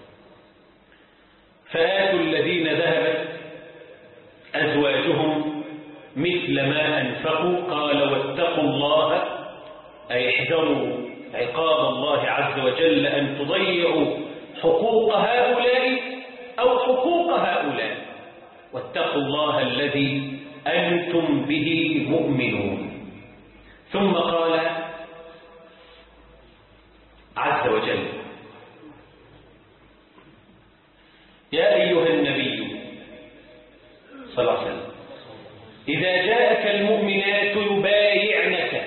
فآتوا الذين ذهبت أزواجهم مثل ما أنفقوا. قال واتقوا الله أي احذروا عقاب الله عز وجل أن تضيعوا حقوق هؤلاء أو حقوق هؤلاء، واتقوا الله الذي أنتم به مؤمنون. ثم قال عز وجل يا أيها النبي صلى الله عليه وسلم إذا جاءك المؤمنات يبايعنك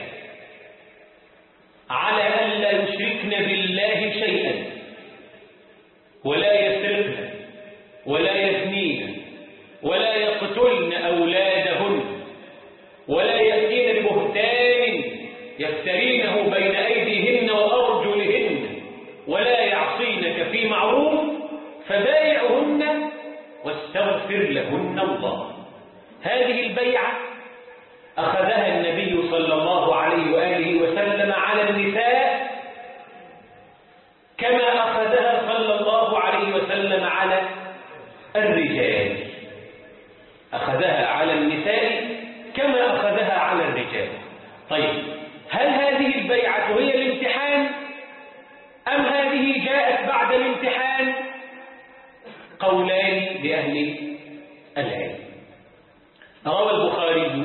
على أن لا يشركن بالله شيئا ولا يسرقن ولا يزنين ولا يقتلن أولادهن ولا يأتين ببهتان يفترينه بين أيديهن وأرجلهن ولا يعصينك في معروف فبايعهن واستغفر لهن الله. هذه البيعة أخذها النبي صلى الله عليه وآله وسلم على النساء كما أخذها صلى الله عليه وسلم على الرجال. أخذها على النساء كما أخذها على الرجال. طيب، هل هذه البيعة هي الامتحان أم هذه جاءت بعد الامتحان؟ قولان لأهل العلم. روى البخاري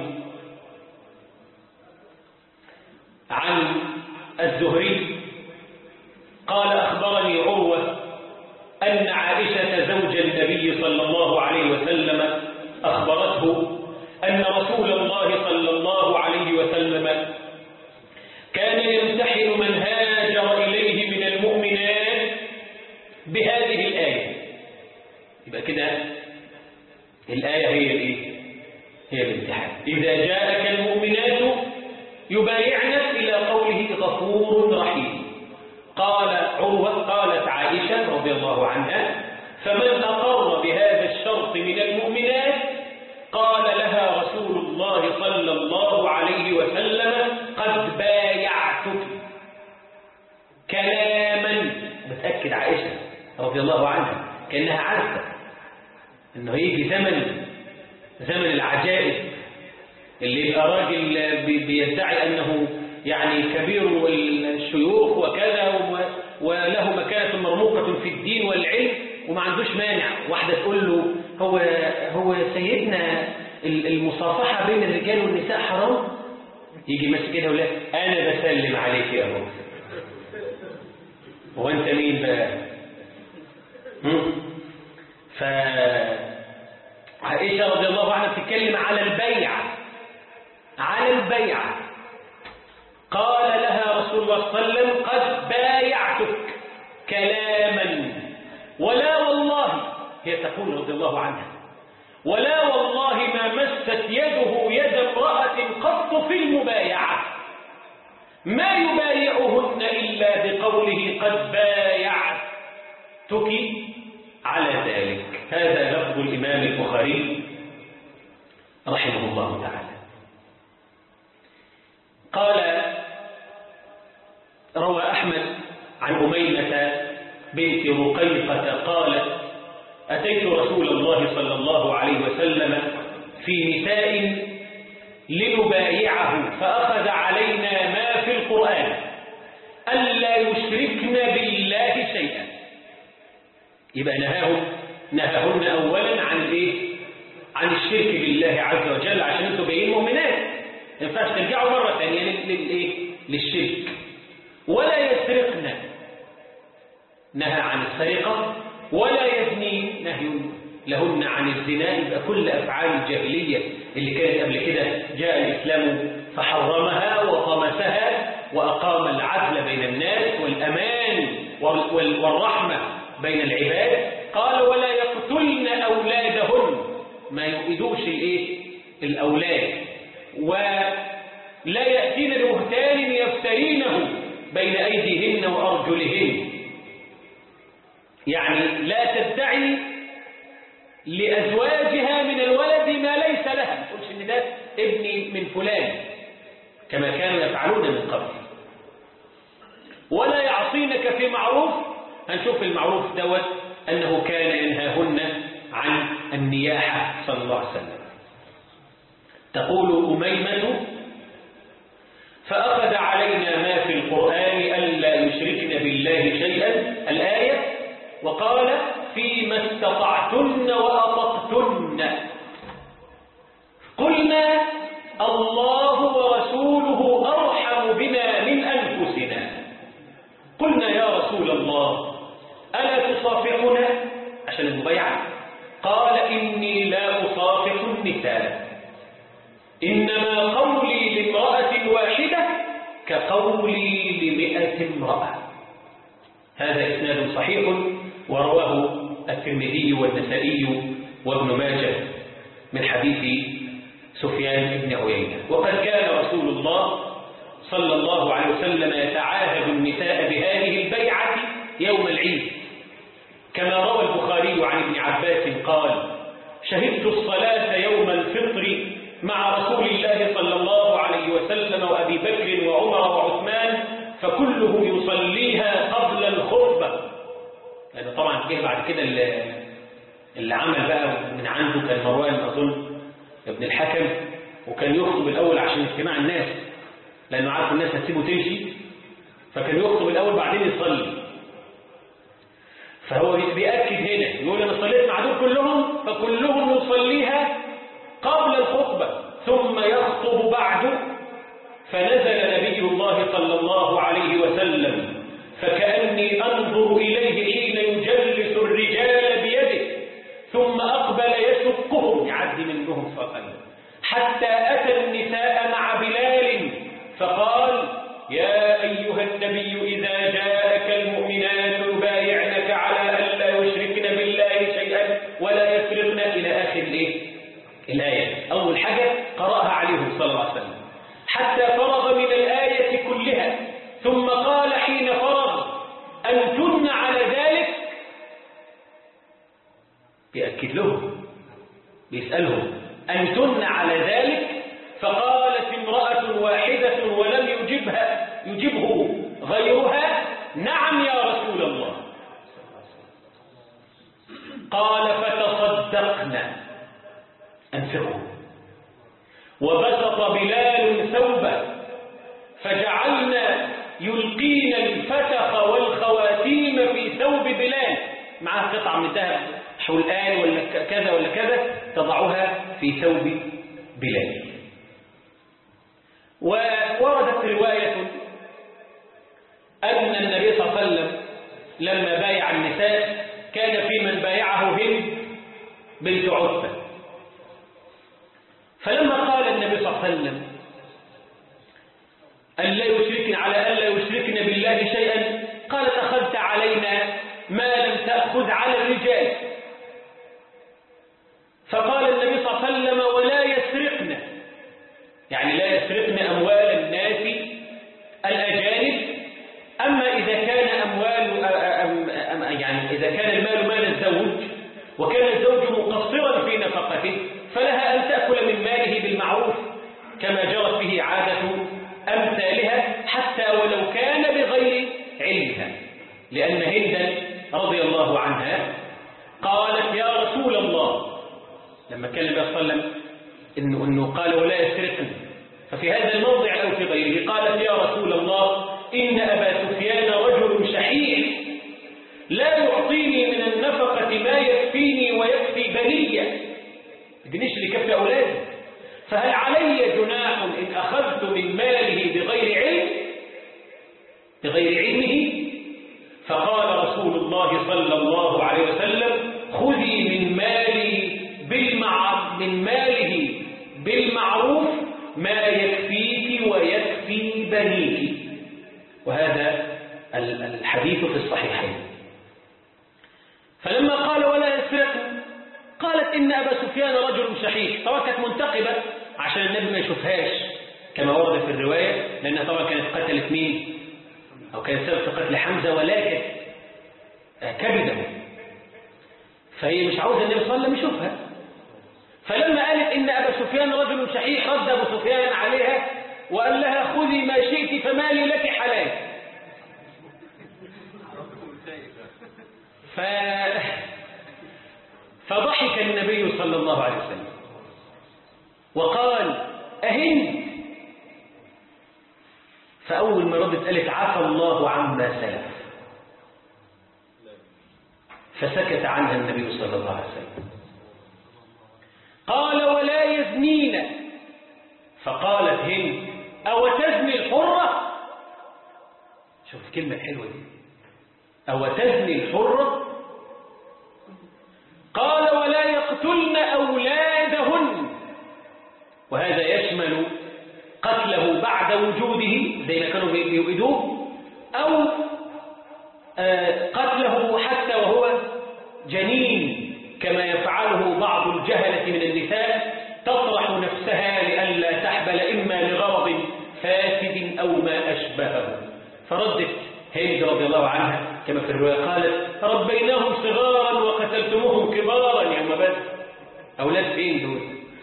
عن الزهري قال أخبرني عروة أن عائشة زوج النبي صلى الله عليه وسلم أخبرته أن رسول الله صلى الله عليه وسلم كان يمتحن من هاجر إليه من المؤمنات بهذه الآية. يبقى كده الآية هي الإيه؟ هي الامتحان. إذا جاءك المؤمنات يبايعنك إلى قوله غفور رحيم. قال عروة قالت عائشة رضي الله عنها فمن أقر بهذا الشرط من المؤمنات قال لها رسول الله صلى الله عليه وسلم قد بايعتك. كلاما بتأكد عائشة رضي الله عنها كأنها عارفة أنه يجي زمن زمن العجائب اللي يبقى راجل بيدعي أنه يعني كبير الشيوخ وكذا وله مكانة مرموقة في الدين والعلم وما عندوش مانع واحدة تقول له هو هو سيدنا المصافحة بين الرجال والنساء حرام، يجي ماسك كده ولا أنا بسلم عليك يا أبو هو أنت مين بقى؟ فعائشة رضي الله عنها تتكلم على البيع، على البيع قال لها رسول الله صلى الله عليه وسلم قد بايعتك كلاما ولا والله، هي تقول رضي الله عنها ولا والله ما مست يده يد امرأة قط في المبايعة ما يبايعهن إلا بقوله قد بايعتك على ذلك. هذا لفظ الإمام البخاري رحمه الله تعالى. قال روى أحمد عن أميمة بنت رقيقة قالت أتيت رسول الله صلى الله عليه وسلم في نساء لنبايعه فأخذ علينا ما في القرآن ألا يشركن بالله شيئا. يبقى نهاهم نهاهن أولا عن إيه؟ عن الشرك بالله عز وجل، عشان انتوا باقيين مؤمنات ما ينفعش ترجعوا مرة ثانية للإيه؟ للشرك. ولا يسرقن، نهى عن السرقة. ولا يزني، نهي لهن عن الزنا. يبقى كل أفعال الجاهلية اللي كانت قبل كده جاء الإسلام فحرمها وطمسها وأقام العدل بين الناس والأمان والرحمة بين العباد. قال ولا يقتلن أولادهن، ما يؤذوش الإيه؟ الأولاد. ولا يأتين ببهتان يفترينه بين أيديهن وأرجلهن، يعني لا تدعي لأزواجها من الولد ما ليس لها، ما تقولش إن ده ابني من فلان كما كانوا يفعلون من قبل. ولا يعصينك في معروف، هنشوف المعروف دوت أنه كان ينهاهن عن النياحة صلى الله عليه وسلم. تقول أميمة فأخذ علينا ما في القرآن ألا يشركن بالله شيئا الآية، وقال فيما استطعتن وأطقتن. قلنا الله ورسوله أرحم بنا من أنفسنا. قلنا يا رسول الله ألا تصافحنا عشان المبايعة؟ قال إني لا أصافح النساء، إنما قولي لامرأة واحدة كقولي لمئة امرأة. هذا إسناد صحيح ورواه الترمذي والنسائي وابن ماجه من حديث سفيان بن عيينة. وقد كان رسول الله صلى الله عليه وسلم يتعاهد النساء بهذه البيعة يوم العيد، كما روى البخاري عن ابن عباس قال شهدت الصلاة يوم الفطر مع رسول الله صلى الله عليه وسلم وأبي بكر وعمر وعثمان فكلهم يصليها قبل الخطبة. لأنه طبعا جه بعد كده اللي, اللي عمل بقى من عنده كان مروان أظن ابن الحكم، وكان يخطب الأول عشان اجتماع الناس، لأنه عارف الناس هتسيبه تمشي، فكان يخطب الأول بعدين يصلي. فهو بيأكد هنا يقول أنا صليت مع دول كلهم فكلهم يصليها قبل الخطبة ثم يخطب بعد. فنزل نبي الله صلى الله عليه وسلم فكأني أنظر إليه حين يجلس الرجال بيده ثم أقبل يشقهم يعدي منهم فقال حتى أتى النساء مع بلال فقال يا أيها النبي إذا جاءك المؤمنات يبايعنك على أن لا يشركن بالله شيئا ولا يسرقن إلى آخر الإيه؟ الآية. أول حاجة قرأها عليه صلى الله عليه وسلم حتى فرغ من الآية كلها، ثم قال حين فرغ أنتن على ذلك، بيأكد لهم بيسألهم أنتن على ذلك؟ فقالت امرأة واحدة ولم يجبها يجبه غيرها نعم يا رسول الله. قال فتصدقنا أنفقوا. وبسط بلال ثوبه فجعلنا يلقين الفتخ والخواتيم في ثوب بلال، معها قطعة من ذهب حلقان ولا كذا ولا كذا تضعها في ثوب بلال. ووردت رواية أن النبي صلى الله عليه وسلم لما بايع النساء كان في من بايعه هند بنت عتبة. فلما قال النبي صلى الله عليه وسلم أن لا يشركن على أن لا يشركن بالله شيئا، قالت أخذت علينا ما لم تأخذ على الرجال. فقال النبي صلى الله عليه وسلم ولا يسرقن، يعني لا يسرقن أموال الناس الأجانب. أما إذا كان أموال يعني إذا كان المال مال الزوج وكان الزوج مقصرا في نفقته فلها أن تأكل من ماله بالمعروف كما جرت به عادة أمثالها حتى ولو كان بغير علمها، لأن هندا رضي الله عنها قالت يا رسول الله لما كان النبي صلى الله عليه وسلم إنه, إنه قال ولا يسرقن، ففي هذا الموضع أو في غيره قالت يا رسول الله إن أبا سفيان رجل شحيح لا يعطيني من النفقة ما يكفيني ويكفي بنية، يجنيش لكفي أولادي، فهل علي جناح إن أخذت من ماله بغير علم بغير علمه؟ فقال رسول الله صلى الله عليه وسلم خذي من مالي بالمع... من ماله بالمعروف ما يكفيك ويكفي بنيك. وهذا الحديث في الصحيحين. فلما قال ولا يسرقن قالت إن أبا سفيان رجل شحيح، طبعا كانت منتقبة عشان النبي ما يشوفهاش كما ورد في الرواية، لأنها طبعا كانت قتلت مين أو كانت سبب في قتل حمزة ولكن كبده، فهي مش عاوزة النبي صلى الله عليه وسلم يشوفها. فلما قالت إن أبا سفيان رجل شحيح رد أبو سفيان عليها وقال لها خذي ما شئت فمالي لك حلال. ف... فضحك النبي صلى الله عليه وسلم وقال أهند؟ فأول ما ردت قالت عفى الله عما سلف، فسكت عنها النبي صلى الله عليه وسلم. قال ولا يزنين، فقالت هند أو تزني الحرة؟ شوف الكلمة الحلوة دي، أو تزني الحرة؟ قال ولا يقتلن أولادهن، وهذا يشمل قتله بعد وجوده زي ما كانوا بيؤيدوه، أو قتله حتى وهو جنين كما يفعله بعض الجهلة من النساء، تطرح نفسها لئلا تحبل إما لغرض فاسد أو ما أشبهه. فردت هند رضي الله عنها كما في الرواية قالت ربيناهم صغارا وقتلتموهم كبارا يوم بدر. أولاد فين دول؟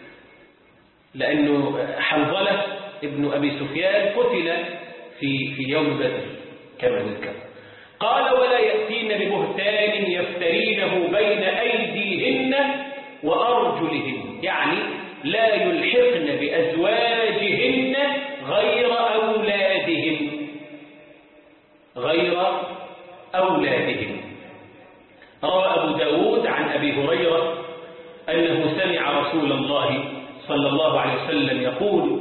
لأنه حنظلة ابن أبي سفيان قتل في في يوم بدر كما ذكر. قال ولا يأتين ببهتان يفترينه بين أيديهن وأرجلهن، يعني لا يلحقن بأزواجهن غير أولادهن غير أولادهن. روى أبو داود عن أبي هريرة أنه سمع رسول الله صلى الله عليه وسلم يقول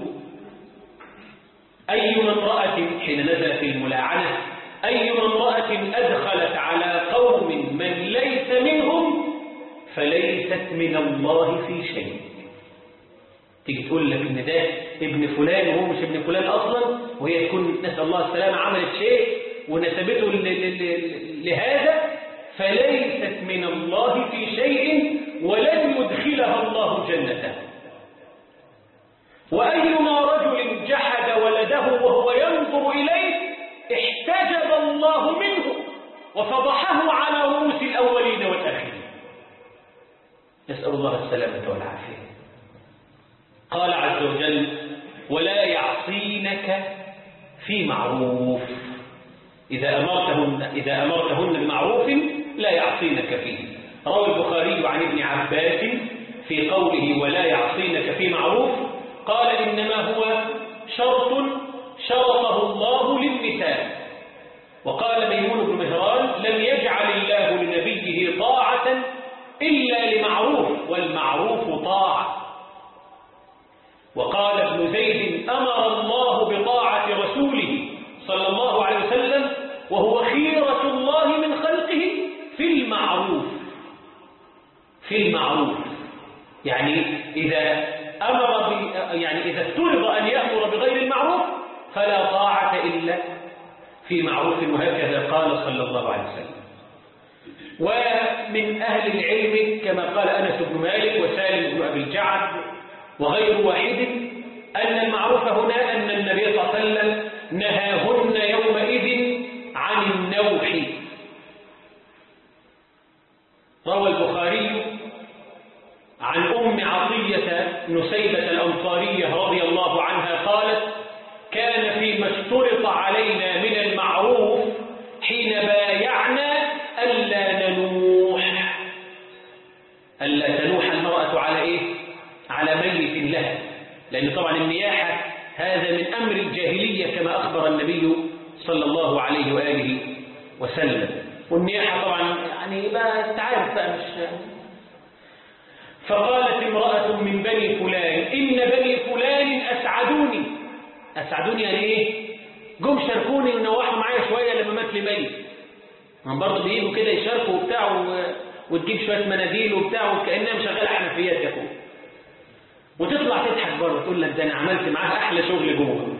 أيما امرأة حين نزل في الملاعنة أيما امرأة أدخلت على قوم من ليس منهم فليست من الله في شيء. تيجي تقول لك إن ده ابن فلان وهو مش ابن فلان أصلا، وهي تكون نسأل الله السلامة عملت شيء ونسبته لهذا، فليست من الله في شيء ولن يدخلها الله جنته. وأيما رجل جحد ولده وهو ينظر إليه احتجب الله منه وفضحه على رؤوس الأولين والآخرين. نسأل الله السلامة والعافية. قال عز وجل ولا يعصينك في معروف، إذا أمرتهن, إذا أمرتهن بمعروف لا يعصينك فيه. روى البخاري عن ابن عباس في قوله ولا يعصينك في معروف قال إنما هو شرط شرطه الله للنساء. وقال ميمون بن مهران لم يجعل الله لنبيه طاعة إلا لمعروف والمعروف طاعة. وقال ابن زيد أمر الله بطاعة رسوله صلى الله عليه وسلم وهو خيرة الله من خلقه في المعروف. يعني إذا أمر ب... يعني إذا افترض أن يأمر بغير المعروف فلا طاعة إلا في معروف، وهكذا قال صلى الله عليه وسلم. ومن أهل العلم كما قال أنس بن مالك وسالم بن أبي الجعد وغير واحد أن المعروف هنا أن النبي صلى الله عليه وسلم نهاهن يومئذ عن النوح. روى البخاري عن أم عطية نسيبة الأنصارية رضي الله عنها قالت: كان فيما اشترط علينا من المعروف حين بايعنا ألا ننوح، ألا تنوح المرأة على إيه؟ على ميت لها، لأن طبعا النياحة هذا من أمر الجاهلية كما أخبر النبي صلى الله عليه وآله وسلم. والنياحة طبعا يعني بقى تعرف بقى مش. فقالت امرأة من بني فلان: إن بني فلان أسعدوني. أسعدوني يعني إيه؟ جم شاركوني ونوحوا معايا شوية لما مات لي ميت. هم برضه بيجوا كده يشاركوا وبتاع و... وتجيب شوية مناديل وبتاع وكأنها مشغلة حنفيات يا أخويا. وتطلع تضحك بره تقول لك ده أنا عملت معاها أحلى شغل جوه.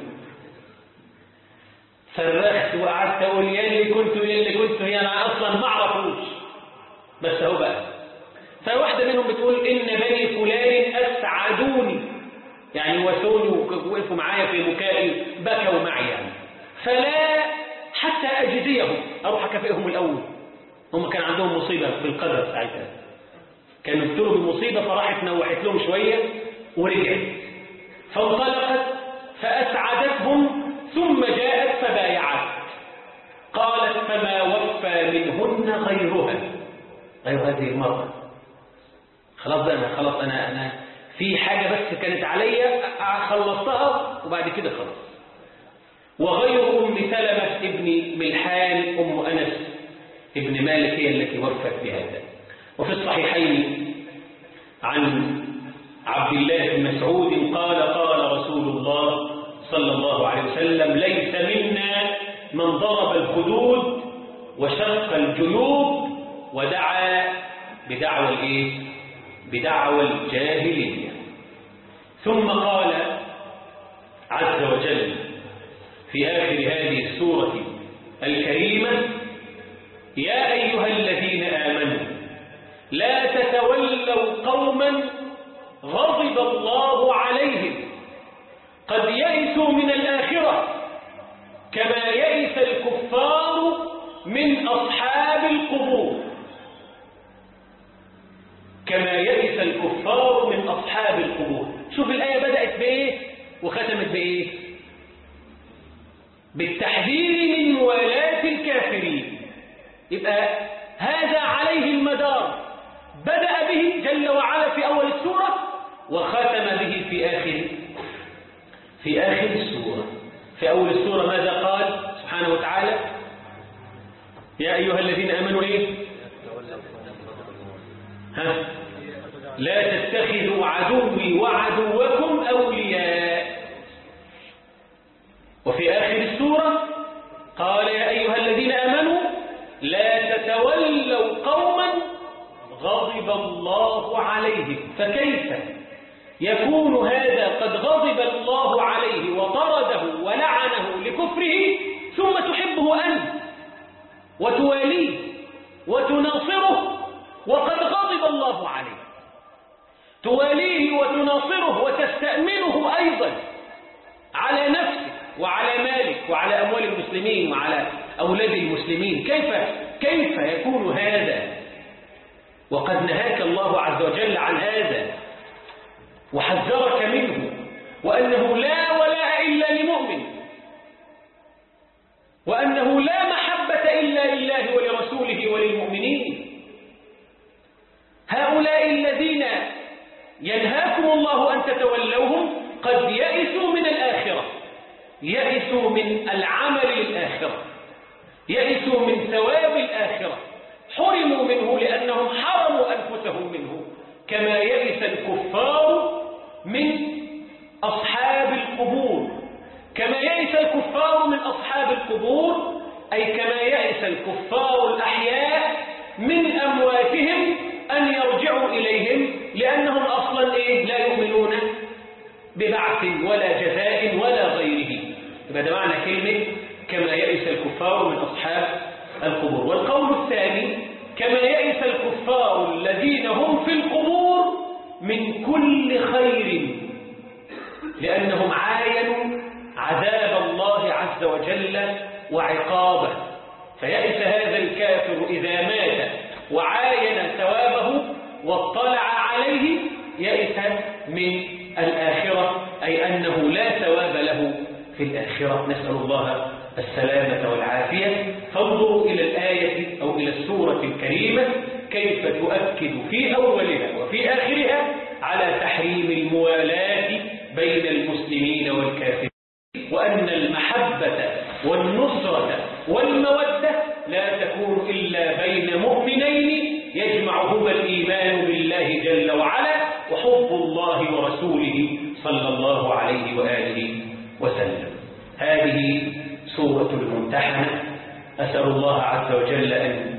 صرخت وقعدت أقول يا اللي كنت يا اللي كنت هي أنا أصلا ما أعرفوش، بس أهو بقى. فواحدة منهم بتقول: إن بني فلان أسعدوني، يعني وسوني ووقفوا معايا في بكائي، بكوا معي يعني، فلا حتى أجزيهم أروح أكافئهم الأول. هم كان عندهم مصيبة في القدر ساعتها، كانوا ابتلوا بالمصيبة فراحت نوحت لهم شوية ورجعت، فانطلقت فأسعدتهم ثم جاءت فبايعت. قالت: فما وفى منهن غيرها، غير هذه المرأة. خلاص بقى أنا خلاص أنا أنا في حاجة بس كانت عليا خلصتها وبعد كده خلاص. وغير أم سلمة ابن ملحان أم أنس ابن مالك هي التي وفت بهذا. وفي الصحيحين عن عبد الله بن مسعود قال: قال رسول الله صلى الله عليه وسلم: ليس منا من ضرب الخدود وشق الجيوب ودعا بدعوى الايه؟ بدعوى الجاهلية. ثم قال عز وجل في آخر هذه السورة الكريمة: يا أيها الذين آمنوا لا تتولوا قوما غضب الله عليهم قد يئسوا من الآخرة كما يئس الكفار من أصحاب القبور. كما يئس الكفار من أصحاب القبور. شوف الآية بدأت بإيه وختمت بإيه؟ بالتحذير من موالاة الكافرين. يبقى هذا عليه المدار، بدأ به جل وعلا في أول السورة وختم به في آخر في آخر السورة. في أول السورة ماذا قال سبحانه وتعالى؟ يا أيها الذين آمنوا إيه؟ ها؟ لا تتخذوا عدوي وعدوكم أولياء. وفي آخر السورة قال: يا أيها الذين آمنوا لا تتولوا قوما غضب الله عليهم. فكيف يكون هذا قد غضب الله عليه وطرده ولعنه لكفره ثم تحبه أنت وتواليه وتناصره وقد غضب الله عليه؟ تواليه وتناصره وتستأمنه أيضا على نفسك وعلى مالك وعلى أموال المسلمين وعلى أولاد المسلمين. كيف كيف يكون هذا وقد نهاك الله عز وجل عن هذا وحذرك منه، وأنه لا ولاء إلا لمؤمن، وأنه لا محبة إلا لله ولرسوله وللمؤمنين. هؤلاء الذين ينهاكم الله أن تتولوهم قد يئسوا من الآخرة، يئسوا من العمل للآخرة، يئسوا من ثواب الآخرة، حرموا منه لأنهم حرموا أنفسهم منه، كما يئس الكفار من أصحاب القبور. كما يئس الكفار من أصحاب القبور أي كما يئس الكفار الأحياء من أمواتهم أن يرجعوا إليه ببعث ولا جزاء ولا غيره. يبقى ده معنى كلمة كما يئس الكفار من أصحاب القبور. والقول الثاني كما يئس الكفار الذين هم في القبور من كل خير، لأنهم عاينوا عذاب الله عز وجل وعقابه. فيئس هذا الكافر إذا مات وعاين ثوابه واطلع عليه، يئس من الآخرة، أي أنه لا ثواب له في الآخرة. نسأل الله السلامة والعافية. فانظروا إلى الآية أو إلى السورة الكريمة كيف تؤكد في أولها وفي آخرها على تحريم الموالاة بين المسلمين والكافرين، وأن المحبة والنصرة والمودة لا تكون إلا بين مؤمنين يجمعهما الإيمان بالله جل وعلا وحب الله ورسوله صلى الله عليه وآله وسلم. هذه سورة الممتحنة. أسأل الله عز وجل أن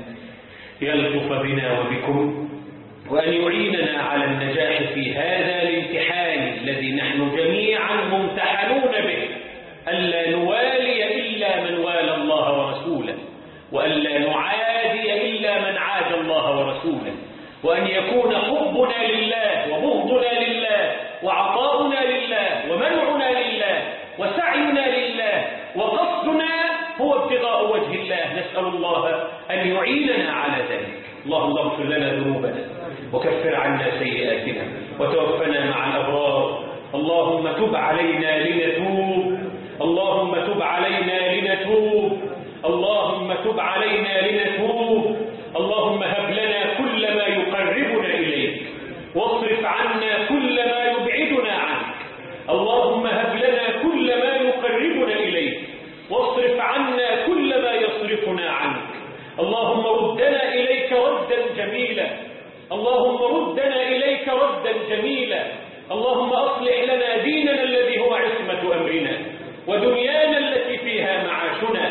يلطف بنا وبكم، وأن يعيننا على النجاح في هذا الامتحان الذي نحن جميعا ممتحنون به، ألا نوالي إلا من والى الله ورسوله، وألا نعادي إلا من عاد الله ورسوله، وأن يكون حبنا لله وبغضنا لله وعطاؤنا لله ومنعنا لله وسعينا لله وقصدنا هو ابتغاء وجه الله. نسأل الله أن يعيننا على ذلك. اللهم اغفر لنا ذنوبنا وكفر عنا سيئاتنا وتوفنا مع الأبرار. اللهم تب علينا لنتوب، اللهم تب علينا لنتوب، اللهم تب علينا لنتوب. اللهم هب لنا كل ما يقربنا إليك واصرف عنا كل ما يبعدنا عنك. اللهم هب لنا كل ما يقربنا إليك واصرف عنا كل ما يصرفنا عنك. اللهم ردنا إليك ردا جميلا، اللهم ردنا إليك ردا جميلا. اللهم أصلح لنا ديننا الذي هو عصمة أمرنا، ودنيانا التي فيها معاشنا،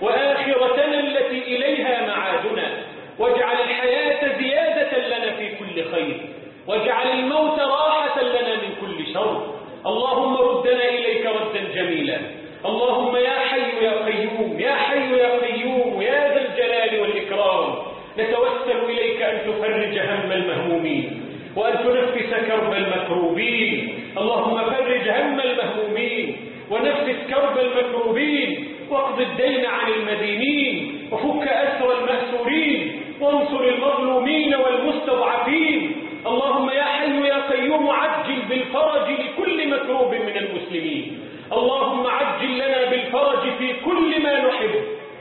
وآخرتنا التي إليها معادنا. واجعل الحياة زيادة لنا في كل خير، واجعل الموت راحة لنا من كل شر. اللهم ردنا إليك ردا جميلا. اللهم يا حي يا قيوم، يا حي يا قيوم، يا ذا الجلال والإكرام، نتوسل إليك أن تفرج هم المهمومين وأن تنفس كرب المكروبين. اللهم فرج هم المهمومين ونفس كرب المكروبين، واقض الدين عن المدينين، وفك أسر المأسورين، وانصر المظلومين والمستضعفين. اللهم يا حي يا قيوم عجل بالفرج لكل مكروب من المسلمين. اللهم عجل لنا بالفرج في كل ما نحب،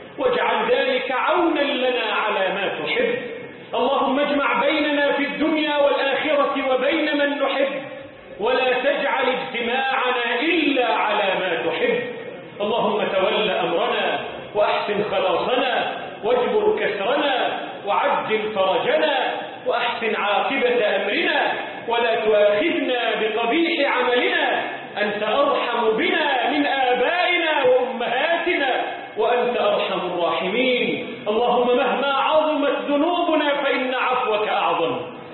واجعل ذلك عونا لنا على ما تحب. اللهم اجمع بيننا في الدنيا والآخرة وبين من نحب، ولا تجعل اجتماعنا إلا على ما تحب. اللهم تول أمرنا وأحسن خلاصنا واجبر كسرنا وعجل فرجنا وأحسن عاقبة أمرنا، ولا تؤاخذنا بقبيح عملنا. أنت أرحم بنا من آبائنا وأمهاتنا، وأنت أرحم الراحمين. اللهم مهما عظمت ذنوبنا فإن عفوك أعظم.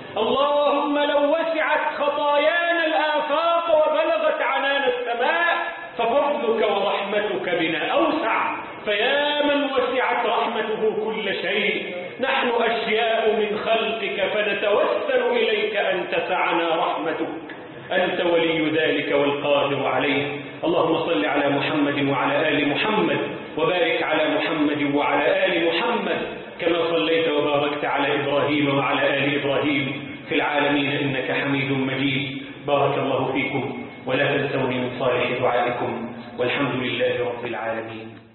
اللهم لو وسعت خطايانا الآفاق وبلغت عنان السماء ففضلك ورحمتك بنا أوسع، فيا من وسعت رحمته كل شيء، نحن أشياء من خلقك فنتوسل إليك أن تسعنا رحمتك. أنت ولي ذلك والقادر عليه. اللهم صل على محمد وعلى آل محمد، وبارك على محمد وعلى آل محمد كما صليت وباركت على إبراهيم وعلى آل إبراهيم في العالمين إنك حميد مجيد. بارك الله فيكم، ولا تنسوني من صالح دعائكم، والحمد لله رب العالمين.